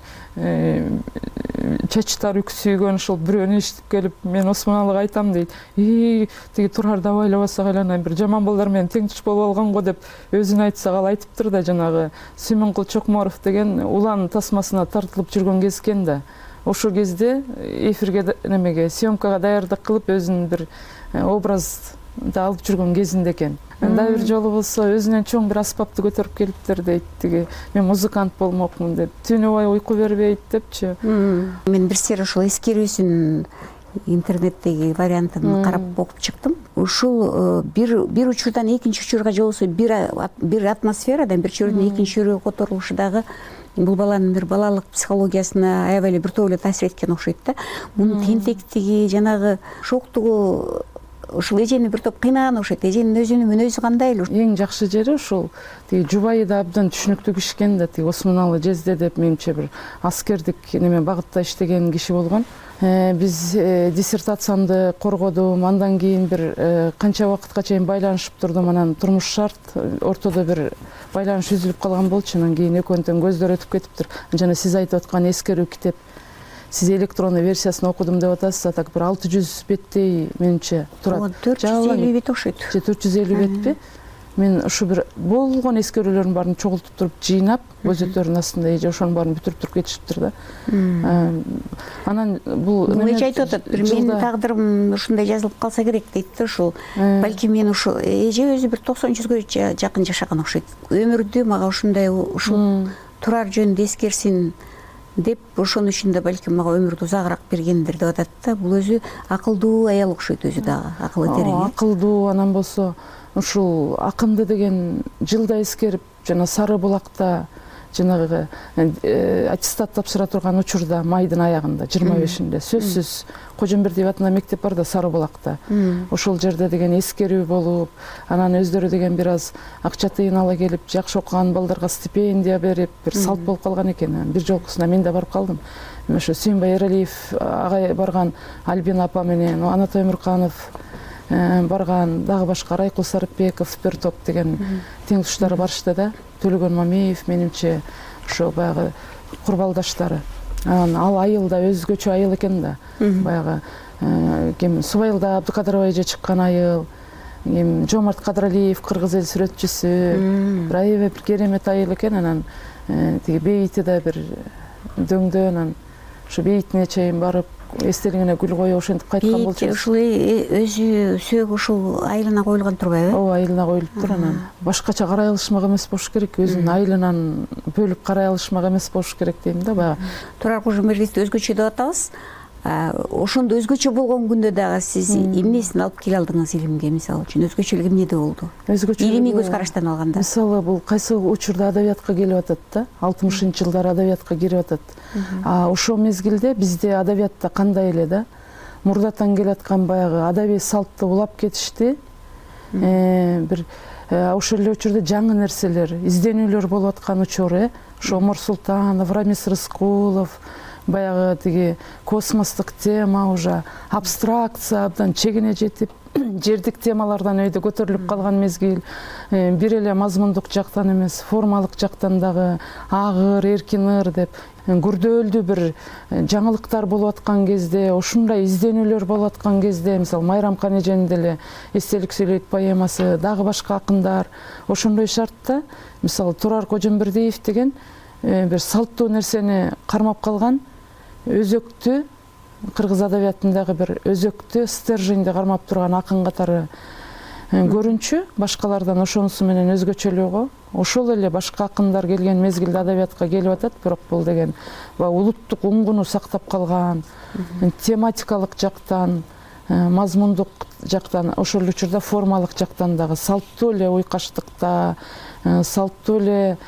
чачтары үксүйгөн ушул бирөөнү эшитип келип, мен Осмоналыга айтам дейт. И тиги Турарды абайлабасак айланайын, бир жаман балдар менен тең туш болуп алган го деп өзүн айтсак, ал айтыптыр да, жанагы Сүймөнкул Чокморов деген улан тасмасына тартылып жүргөн кез экен да. Ошол кезде эфирге немеге съемкага даярдык кылып өзүнүн бир образды алып жүргөн кезинде экен. Анда бир жолу болсо өзүнөн чоң бир аспапты көтөрүп келиптир дейт, тиги мен музыкант болмокмун деп, түнү бою уйку бербейт депчи. Мен бир сер ошол эскерүүсүн интернеттеги вариантын карап окуп чыктым. Ушул бир бир учурдан экинчи учурга же болбосо бир бир атмосферадан бир чөйрөдөн экинчи чөйрөгө которулушу дагы бул баланын бир балалык психологиясына аябай эле биртоп эле таасир эткен окшойт да. Мунун тентектиги, жанагы шоктугу ушул эжени бир топ кыйнаган окшойт. Эженин өзүнүн мүнөзү кандай эле? Эң жакшы жери ушул тиги жубайы да абдан түшүнүктүү киши экен да. Тиги Осмоналы жезде деп менимче бир аскердик неме багытта иштеген киши болгон. Биз диссертациямды коргодум, андан кийин бир канча убакытка чейин байланышып турдум, анан турмуш шарт, ортодо бир байланыш үзүлүп калган болчу, анан кийин экөөнүн көздөрү өтүп кетиптир. Жана сиз айтып аткан эскерүү китеп, сиз электрондуу версиясын окудум деп атасыз, а так бир алты жүз беттей менимче турат. төрт жүз элүү бет окшойт. же төрт жүз элүү бетпи? Мен ушу бир болгон эскерүүлөрдүн баарын чогултуп туруп жыйнап, көзөттөрүнүн астында эже ошонун баарын бүтүрүп туруп кетишиптир да. Анан бул эже айтып атат, бир менин тагдырым ушундай жазылып калса керек дейт да. Ушул балки мен ушул эже өзү бир токсон жүзгө жакын жашаган окшойт. Өмүрдү мага ушундай ушул Турар жөнүндө эскерсин деп, ошон үчүн да балким мага өмүрдү узагыраак бергендир деп атат да. Бул өзү акылдуу аял окшойт өзү дагы, акылы терең. Акылдуу, анан болсо ушул акынды деген жылда эскерип, жана Сары булакта жанагы аттестат тапшыра турган учурда майдын аягында жыйырма бешинде сөзсүз Кожомбердиев атында мектеп бар да Сары Булакта. Ошол жерде деген эскерүү болуп, анан өздөрү деген бир аз акча тыйын ала келип, жакшы окуган балдарга стипендия берип, бир салт болуп калган экен. Бир жолкусуна мен да барып калдым. Ошо Сүйүнбай Эралиев агай барган, Альбина апа менен, Анат Өмүрканов барган, дагы башка Райкул Сарыпбеков бир топ деген тең туштары барышты да. Төлөгөн Мамиев менимче ошо баягы курбалдаштары. Ал айыл да өзгөчө айыл экен да. Баягы ким Субайылда Абдыкадыров эже чыккан айыл, ким Жомарт Кадыралиев кыргыз эл сүрөтчүсү, аябай бир керемет айыл экен. Анан тиги бейити да бир дөңдө, анан ошо бейитине чейин барып эстелигине гүл коюп ошентип кайткан болчу. Ушул өзү сөөгү ушул айылына коюлган турбайбы? Ооба, айылына коюлуп тур. Анан башкача карай алышмак эмес болуш керек, өзүнүн айылынан бөлүп карай алышмак эмес болуш керек дейм да. Баягы Турар Кожомбердиевди өзгөчө деп атабыз. Ошондо өзгөчө болгон күндө дагы сиз эмнесин алып келе алдыңыз илимге, мисалы үчүн өзгөчөлүгү эмнеде болду? Илимий көз караштан алганда. Мисалы бул кайсы учурда адабиятка келип атат да, алтымышынчы жылдары адабиятка кирип атат. А ошол мезгилде бизде адабиятта кандай эле да, мурдатан келаткан баягы адабий салтты улап кетишти. Бир ошол эле учурда жаңы нерселер, изденүүлөр болуп аткан учур, э. Ошо Омар Султанов, Рамис Рыскулов, баягы тиги космостук тема, уже абстракция абдан чегине жетип, жердик темалардан өйдө көтөрүлүп калган мезгил. Бир эле мазмундук жактан эмес, формалык жактан дагы агыр, эркин ыр деп күрдөөлдүү бир жаңылыктар болуп аткан кезде, ушундай изденүүлөр болуп аткан кезде, мисалы Майрам Канеженин деле Эстелик сүйлөйт поэмасы, дагы башка акындар ошондой шартта, мисалы Турар Кожомбердиев деген бир салттуу нерсени кармап калган, өзөктү кыргыз адабиятындагы бир өзөктү стерженди кармап турган акын катары көрүнчү. Башкалардан ошонусу менен өзгөчөлүгү, ошол эле башка акындар келген мезгилде адабиятка келип атат, бирок бул деген улуттук уңгуну сактап калган, тематикалык жактан, мазмундук жактан, ошол учурда формалык жактан дагы салттуу эле уйкаштыкта, салттуу эле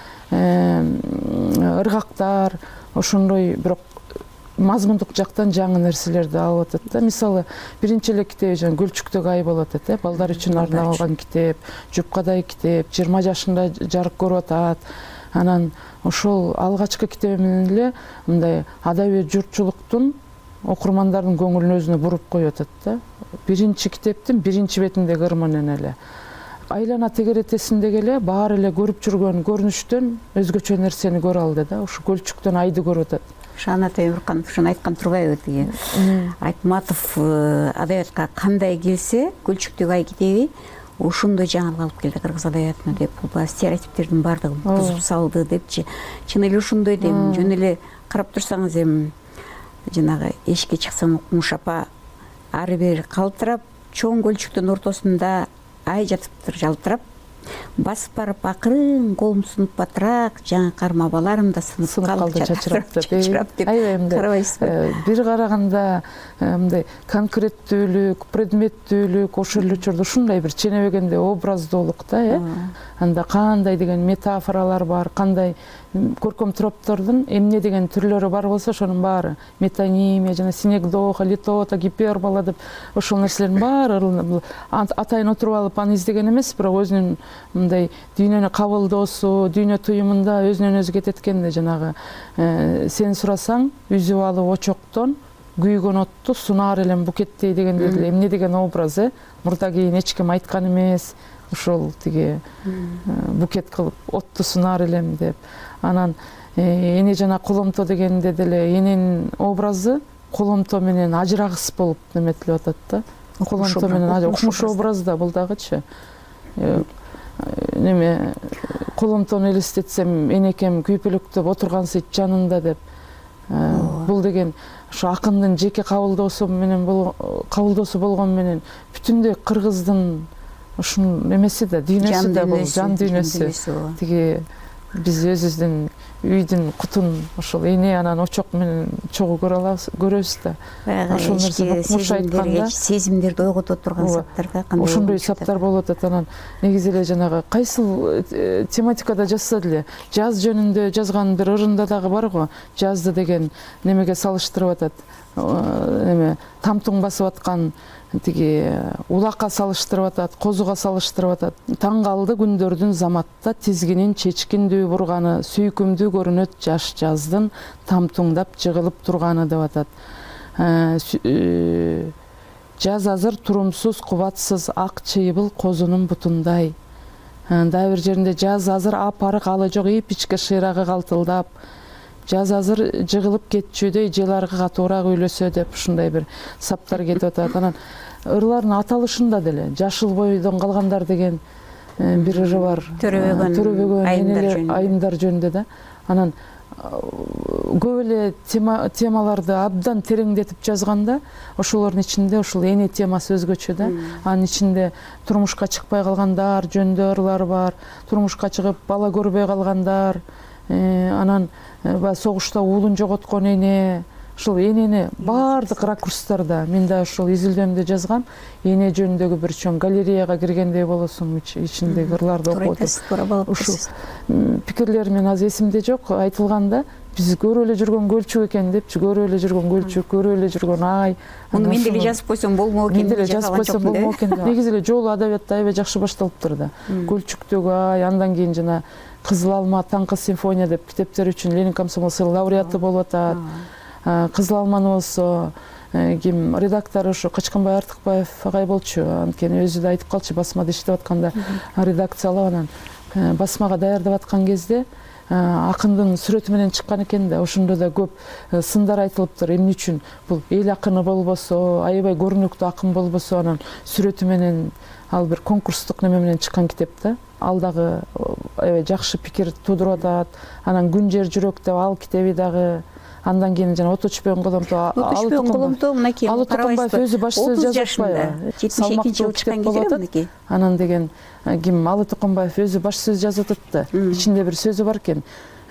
ыргактар, ошондой бирок мазмундук жактан жаңы нерселерди алып атат да. Мисалы биринчи эле китеби жана Гүлчүктөгү ай болуп атат, э, балдар үчүн арналган китеп, Жупкадай китеп, жыйырма жашында жарык көрүп атат. Анан ошол алгачкы китеби менен эле мындай адабий журтчулуктун, окурмандардын көңүлүн өзүнө буруп коюп атат да. Биринчи китептин биринчи бетиндеги ыр менен эле айлана тегеретесиндеги эле баары эле көрүп жүргөн көрүнүштөн өзгөчө нерсени көрө алды да. Ушу Гүлчүктөн айды көрүп атат. Анат Өмүрканов ушуну айткан турбайбы тиги? Айтматов адабиятка кандай келсе, Гүлчүктөгү ай китеби ушундой жаңылык алып келди кыргыз адабиятына деп, бул стереотиптердин баардыгын бузуп салды депчи. Чын эле ушундой дейм. Жөн эле карап турсаңыз эми жанагы эшикке чыксам Кумуш апа ары бери калтырап, чоң Гүлчүктүн ортосунда ай жатыптыр жалтырап, басып барып акырын колум сынып батыраак, жаңы кармабаларым да сынып калды, чачырап деп карабайсызбы? Бир караганда мындай конкреттүүлүк, предметтүүлүк ошол эле учурда ушундай бир ченебегенде образдуулук да, э. Анда кандай деген метафоралар бар, кандай көркөм троптордун эмне деген түрлөрү бар болсо, ошонун баары метонимия жана синекдоха, литота, гипербола деп ошол нерселердин баары атайын отуруп алып аны издеген эмес, бирок өзүнүн мындай дүйнөнү кабылдоосу, дүйнө туюмунда өзүнөн өзү кетет экен да. Жанагы сен сурасаң үзүп алып очоктон күйгөн отту сунаар элем букеттей дегенде деле эмне деген образ, э. Мурда кийин эч ким айткан эмес, ошол тиги букет кылып отту сунаар элем деп. Анан эне жана коломто дегенде деле эненин образы коломто менен ажырагыс болуп неметилип атат да. Коломто менен укмуш образ да бул дагычы. Неме коломтону элестетсем, энекем күйпөлөктөп отургансыйт жанында деп. Бул деген ошо акындын жеке кабылдоосу менен кабылдоосу болгон менен бүтүндөй кыргыздын ушун эмеси да, дүйнөсү да, бул жан дүйнөсү. Тиги биз өзүбүздүн үйдүн кутун ошол эне анан очок менен чогуу көрө алабыз, көрөбүз да. Ошол нерсе укмуш айтканда сезимдерди ойгото турган саптар да, кандай ошондой саптар болуп атат. Анан негизи эле жанагы кайсыл тематикада жазса деле, жаз жөнүндө жазган бир ырында дагы бар го, жазды деген немеге салыштырып атат. Эме тамтуң басып аткан тиги улакка салыштырып атат, козуга салыштырып атат. Таң калды күндөрдүн заматта тизгинин чечкиндүү бурганы, сүйкүмдүү көрүнөт жаш жаздын тамтуңдап жыгылып турганы деп атат. Жаз азыр турумсуз, кубатсыз ак чыйбыл козунун бутундай. Дагы бир жеринде жаз азыр апарык алы жок ипичке шыйрагы калтылдап, жаз азыр жыгылып кетчүдөй желаргыга туура үйлөсө деп ушундай бир саптар кетип атат. Анан ырлардын аталышында деле жашыл бойдон калгандар деген бир ыры бар. Төрөбөгөн айымдар жөнүндө да. Анан көп эле темаларды абдан тереңдетип жазганда, ошолордун ичинде ушул эне темасы өзгөчө да. Анын ичинде турмушка чыкпай калгандар жөнүндө ырлар бар, турмушка чыгып бала көрбөй калгандар, анан согушта уулун жоготкон эне, ушул энени баардык ракурстарда мен да ушул изилдөөмдө жазгам. Эне жөнүндөгү бир чоң галереяга киргендей болосуң, ичиндеги ырларды окуп атып. Ушул пикирлер мен азыр эсимде жок, айтылганда биз көрүп эле жүргөн көлчүк экен депчи, көрүп эле жүргөн көлчүк, көрүп эле жүргөн ай. Муну мен деле жазып койсом болмок экен, мен деле жазып койсом болмок экен. Негизи эле жолу адабиятта аябай жакшы башталыптыр да. Көлчүктөгү ай, андан кийин жана Кызыл алма, Таңкы симфония деп китептер үчүн Ленин комсомол сыйлык лауреаты болуп атат. Кызыл алманы болсо ким редактору ушу Качканбай Артыкбаев агай болчу. Анткени өзү да айтып калчу, басмада иштеп атканда редакциялап анан басмага даярдап аткан кезде акындын сүрөтү менен чыккан экен да. Ошондо да көп сындар айтылыптыр. Эмне үчүн бул эл акыны болбосо, аябай көрүнүктүү акын болбосо, анан сүрөтү менен ал бир конкурстук неме менен чыккан китеп да. Ал дагы аябай жакшы пикир туудуруп атат. Анан Күн жер жүрөк деп ал китеби дагы. Андан кийин жана От өчпөгөн коломто, Алы коломто мынакей Карабаев өзү баш сөз жазып атпайбы? жетимиш экинчи жылы чыккан китеп мынакей. Анан деген ким Алы Тукумбаев өзү баш сөз жазып атат да. Ичинде бир сөзү бар экен.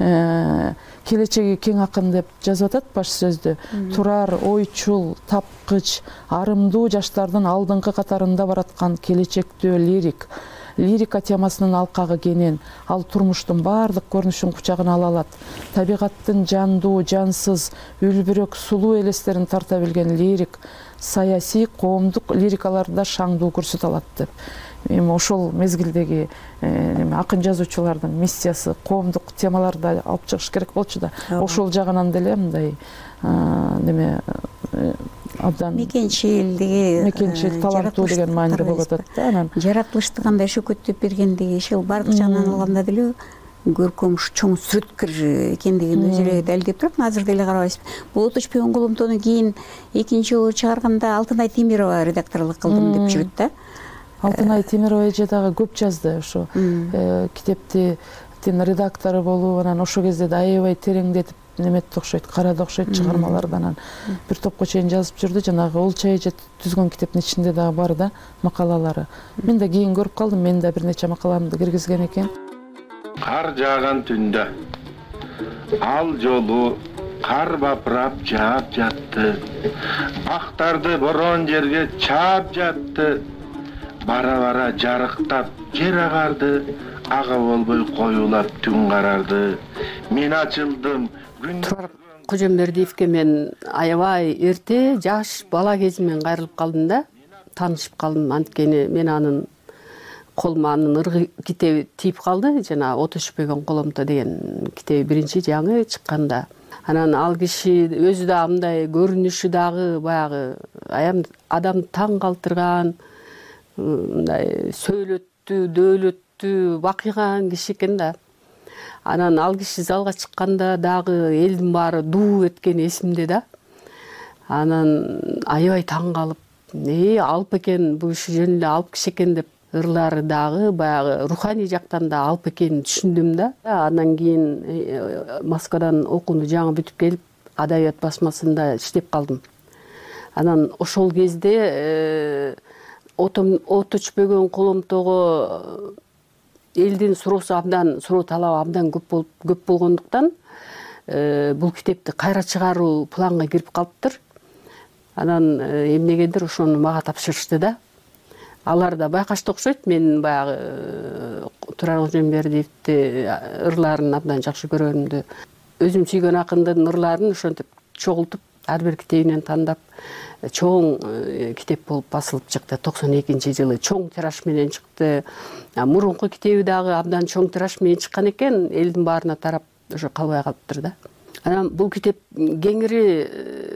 Келечеги кең акын деп жазып атат баш сөздү. Турар, ойчул, тапкыч, арымдуу жаштардын алдыңкы катарында бараткан келечектүү лирик. Лирика темасынын алкагы кенен, ал турмуштун баардык көрүнүшүн кучагына ала алат. Табигаттын жандуу, жансыз, үлбүрөк, сулуу элестерин тарта билген лирик, саясий, коомдук лирикаларда шаңдуу көрсөтө алат деп. Эми ошол мезгилдеги акын жазуучулардын миссиясы коомдук темаларды алып чыгыш керек болчу да. Ошол жагынан деле мындай неме абдан мекенчилдиги, мекенчил, таланттуу деген мааниде болуп атат да. Анан жаратылышты кандай шөкөттөп бергендиги, ошол бардык жагынан алганда деле көркөм чоң сүрөткөр экендигин өзү эле далилдеп турат. Азыр деле карабайсызбы. Бул От өчпөгөн коломтону кийин экинчи жолу чыгарганда Алтынай Темирова редакторлук кылдым деп жүрөт да. Алтынай Темирова эже дагы көп жазды ошо китепти, редактору болуп, анан ошол кезде да аябай тереңдетип неметти окшойт, карады окшойт чыгармалардан. Анан бир топко чейин жазып жүрдү. Жанагы Олчай эже түзгөн китептин ичинде дагы бар да макалалары. Мен да кийин көрүп калдым, мен да бир нече макаламды киргизген экен. Кар жааган түндө ал жолу кар бапырап жаап жатты. Бактарды борон жерге чаап жатты. Бара-бара жарыктап жер агарды. Ага болбой коюлап түн карарды. Мен ачылдым. Турар Кожомбердиевке мен аябай эрте жаш бала кезимен кайрылып калдым да, таанышып калдым. Анткени мен анын колума анын ыргы китеби тийип калды. Жана От өчпөгөн коломто деген китеби биринчи жаңы чыкканда. Анан ал киши өзү да мындай көрүнүшү дагы баягы аям адамды таң калтырган, мындай сөйлөттүү, дөөлөттүү, бакыйган киши экен да. Анан ал киши залга чыкканда дагы элдин баары дуу эткени эсимде да. Анан аябай таң калып, "Э, алып экен, бул киши жөн эле алып киши экен" деп ырлары дагы баягы руханий жактан да алып экенин түшүндүм да. Андан кийин Москвадан окууну жаңы бүтүп келип, адабият басмасында иштеп калдым. Анан ошол кезде От өчпөгөн коломтого элдин суроосу абдан суроо талабы абдан көп болуп көп болгондуктан бул китепти кайра чыгаруу планга кирип калыптыр. Анан эмнегедир ошону мага тапшырышты да. Алар да байкашты окшойт. Мен баягы Турар Кожомбердиевди ырларын абдан жакшы көрөрүмдү. Өзүм сүйгөн акындын ырларын ошентип чогултуп ар бир китебинен тандап чоң китеп болуп басылып чыкты. токсон экинчи жылы чоң тираж менен чыкты. Мурунку китеби дагы абдан чоң тираж менен чыккан экен, элдин баарына тарап уже калбай калыптыр да. Анан бул китеп кеңири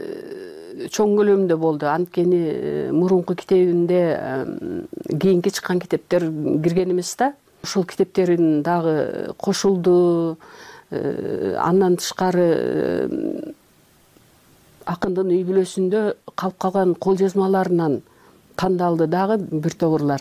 чоң көлөмдө болду. Анткени мурунку китебинде кийинки чыккан китептер кирген эмес да. Ушул китептерин дагы кошулду. Андан тышкары акындын үй бүлөсүндө калып калган кол жазмаларынан тандалды дагы бир топ ырлар.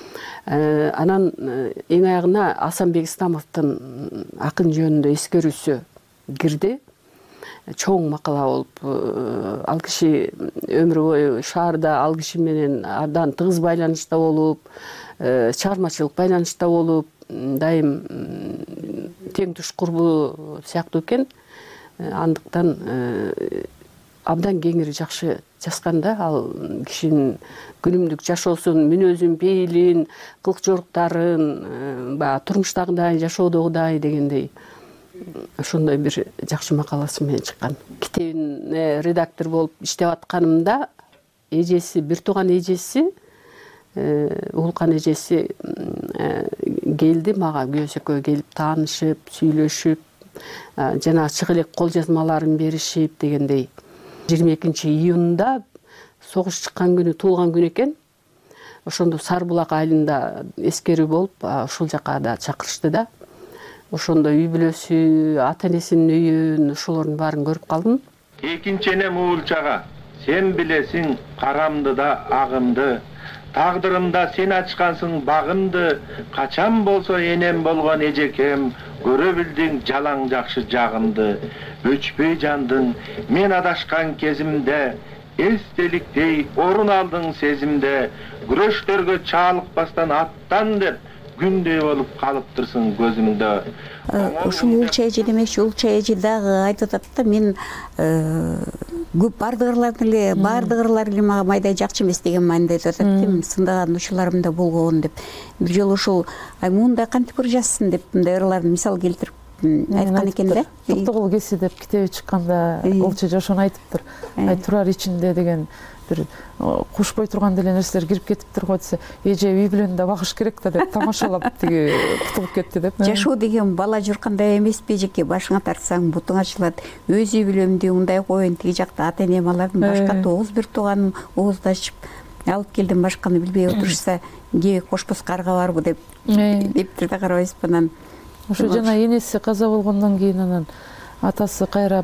Анан эң аягына Асанбек Исламовдун акын жөнүндө эскерүүсү кирди. Чоң макала болуп, ал киши өмүрү бою шаарда ал киши менен абдан тыгыз байланышта болуп, чыгармачылык байланышта болуп, дайым тең туш курбу сыяктуу экен. Андыктан абдан кеңири жакшы жазган да. Ал кишинин күнүмдүк жашоосун, мүнөзүн, пейилин, кылык жоруктарын, баягы турмуштагыдай, жашоодогудай дегендей ошондой бир жакшы макаласы менен чыккан. Китебине редактор болуп иштеп атканымда эжеси, бир тууган эжеси, Улкан эжеси келди мага, күйөөсү экөө келип таанышып, сүйлөшүп, жана чык элек кол жазмаларын беришип дегендей. жыйырма экинчи июнда согуш чыккан күнү туулган күн экен. Ошондо Сарбулак айылында эскерүү болуп, ушул жака да чакырышты да. Ошондо үй бүлөсү, ата энесинин үйүн, ошолордун баарын көрүп калдым. Экинчи энем Уулчага, сен билесиң карамды да агымды, тагдырымда сен ачкансың багымды, качан болсо энем болгон эжекем, көрө билдиң жалаң жакшы жагымды, өчпөй жандың мен адашкан кезимде, эстеликтей орун алдың сезимде, күрөштөргө чаалыкпастан аттан деп күндөй болуп калыптырсың көзүмдө. Ушул Уулча эже демекчи, Уулча эже дагы айтып атат да, мен көп бардык ырларды эле, бардык ырлар эле мага майдай жакчу эмес деген маанидә айтып атат. Мен сындаган учурларым да болгон деп. Бир жолу ушул ай мындай кантип ыр жазсын деп мындай ырларды мисал келтирип айткан экен да. Токтогул кеси деп китеби чыкканда Уулча эже ошону айтыптыр. Ай турар ичинде деген бир кушпой турган деле нерселер кирип кетиптир го десе, эже үй бүлөнү да багыш керек да деп тамашалап тиги кутулуп кетти деп. Жашоо деген бала журкандай эмеспи жеке, башыңа тартсаң бутуң ачылат. Өз үй бүлөмдү мындай коеюн, тиги жакта ата энем алардын башка тогуз бир тууганым ооздашып алып келдим, башканы билбей отурушса кээ кошпос карга барбы деп дептир да, карабайсызбы. Анан ошо жана энеси каза болгондон кийин анан атасы кайрап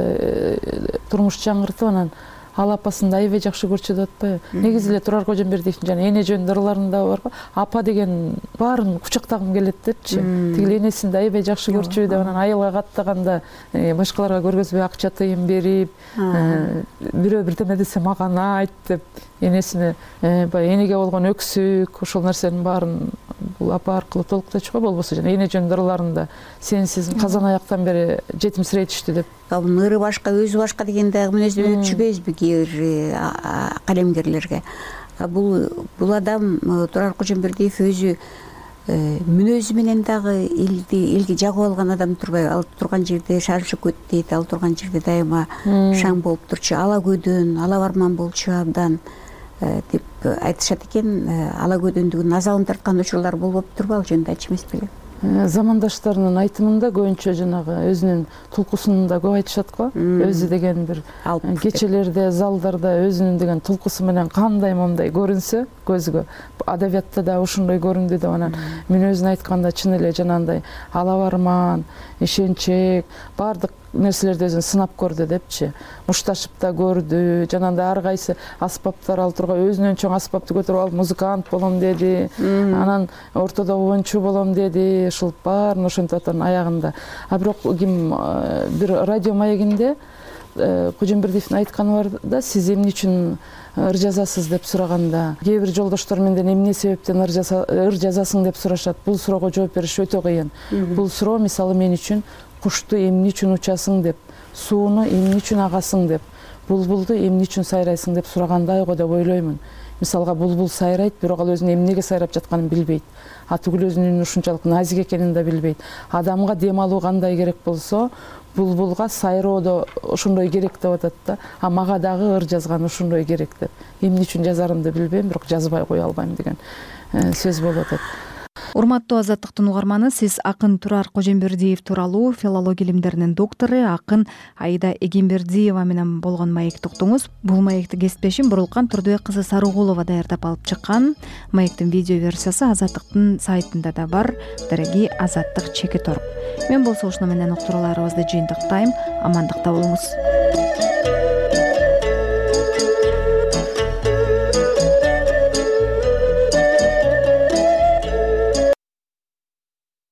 турмуш жаңыртып анан ал апасын да аябай жакшы көрчү деп атпайбы. Негизи эле Турар Кожомбердиевдин жана эне жөнүндө ырларында бар го. Апа деген баарын кучактагым келет депчи. Тиги энесин да аябай жакшы көрчү деп анан айылга каттаганда башкаларга көргөзбөй акча тыйын берип, бирөө бирдеме десе мага айт деп энесине баягы энеге болгон өксүк, ошол нерсенин баарын бул апа аркылуу толукточу го. Болбосо жана эне жөнүндө ырларында сенсиз казан аяктан бери жетимсирейдишти деп. Ыры башка, өзү башка деген дагы мүнөздү түшүнбөйбүзбү кээ бир калемгерлерге. Бул бул адам Турар Кожомбердиев өзү мүнөзү менен дагы элди элге жагып алган адам турбайбы. Ал турган жерде шаршы көт дейт, ал турган жерде дайыма шаң болуп турчу, ала көдөн, ала барман болчу абдан деп айтышат экен. Ала көдөндүгүн азабын тарткан учурлар болуп турбу, ал жөнүндө айтчу эмес белем. Замандаштарынын айтымында көбүнчө жанагы өзүнүн тулкусун да көп айтышат го. Өзү деген бир кечелерде, залдарда өзүнүн деген тулкусу менен кандай момундай көрүнсө көзгө, адабиятта да ушундай көрүндү деп анан мүнөзүн айтканда чын эле жанагындай ала барман, ишенчек, баардык нерселерди өзүн сынап көрдү депчи. Мушташып да көрдү, жанагындай ар кайсы аспаптар ал тургай өзүнөн чоң аспапты көтөрүп алып музыкант болом деди. Анан ортодо оончу болом деди. Ушул баарын ошентип атат аягында. А бирок ким бир радио маегинде Кожомбердиевдин айтканы бар да, сиз эмне үчүн ыр жазасыз деп сураганда, кээ бир жолдоштор менден эмне себептен ыр жазасың деп сурашат. Бул суроого жооп бериш өтө кыйын. Бул суроо мисалы мен үчүн кушту эмне үчүн учасың деп, сууну эмне үчүн агасың деп, булбулду эмне үчүн сайрайсың деп сурагандай го деп ойлоймун. Мисалга булбул сайрайт, бирок ал өзүнүн эмнеге сайрап жатканын билбейт. А түгүл өзүнүн ушунчалык назик экенин да билбейт. Адамга дем алуу кандай керек болсо, булбулга сайроо да ошондой керек деп атат да. А мага дагы ыр жазган ошондой керек деп. Эмне үчүн жазарымды билбейм, бирок жазбай кое албайм деген сөз болуп атат. Урматтуу Азаттыктын угарманы, сиз акын Турар Кожомбердиев тууралуу филология илимдеринин доктору акын Аида Эгембердиева менен болгон маекти уктуңуз. Бул маекти кесиптешим Бурулкан Турдубек кызы Сарыгулова даярдап алып чыккан. Маектин видео версиясы Азаттыктын сайтында да бар. Дареги Азаттык чеки торп. Мен болсо ушуну менен уктурууларыбызды жыйынтыктайм. Амандыкта болуңуз.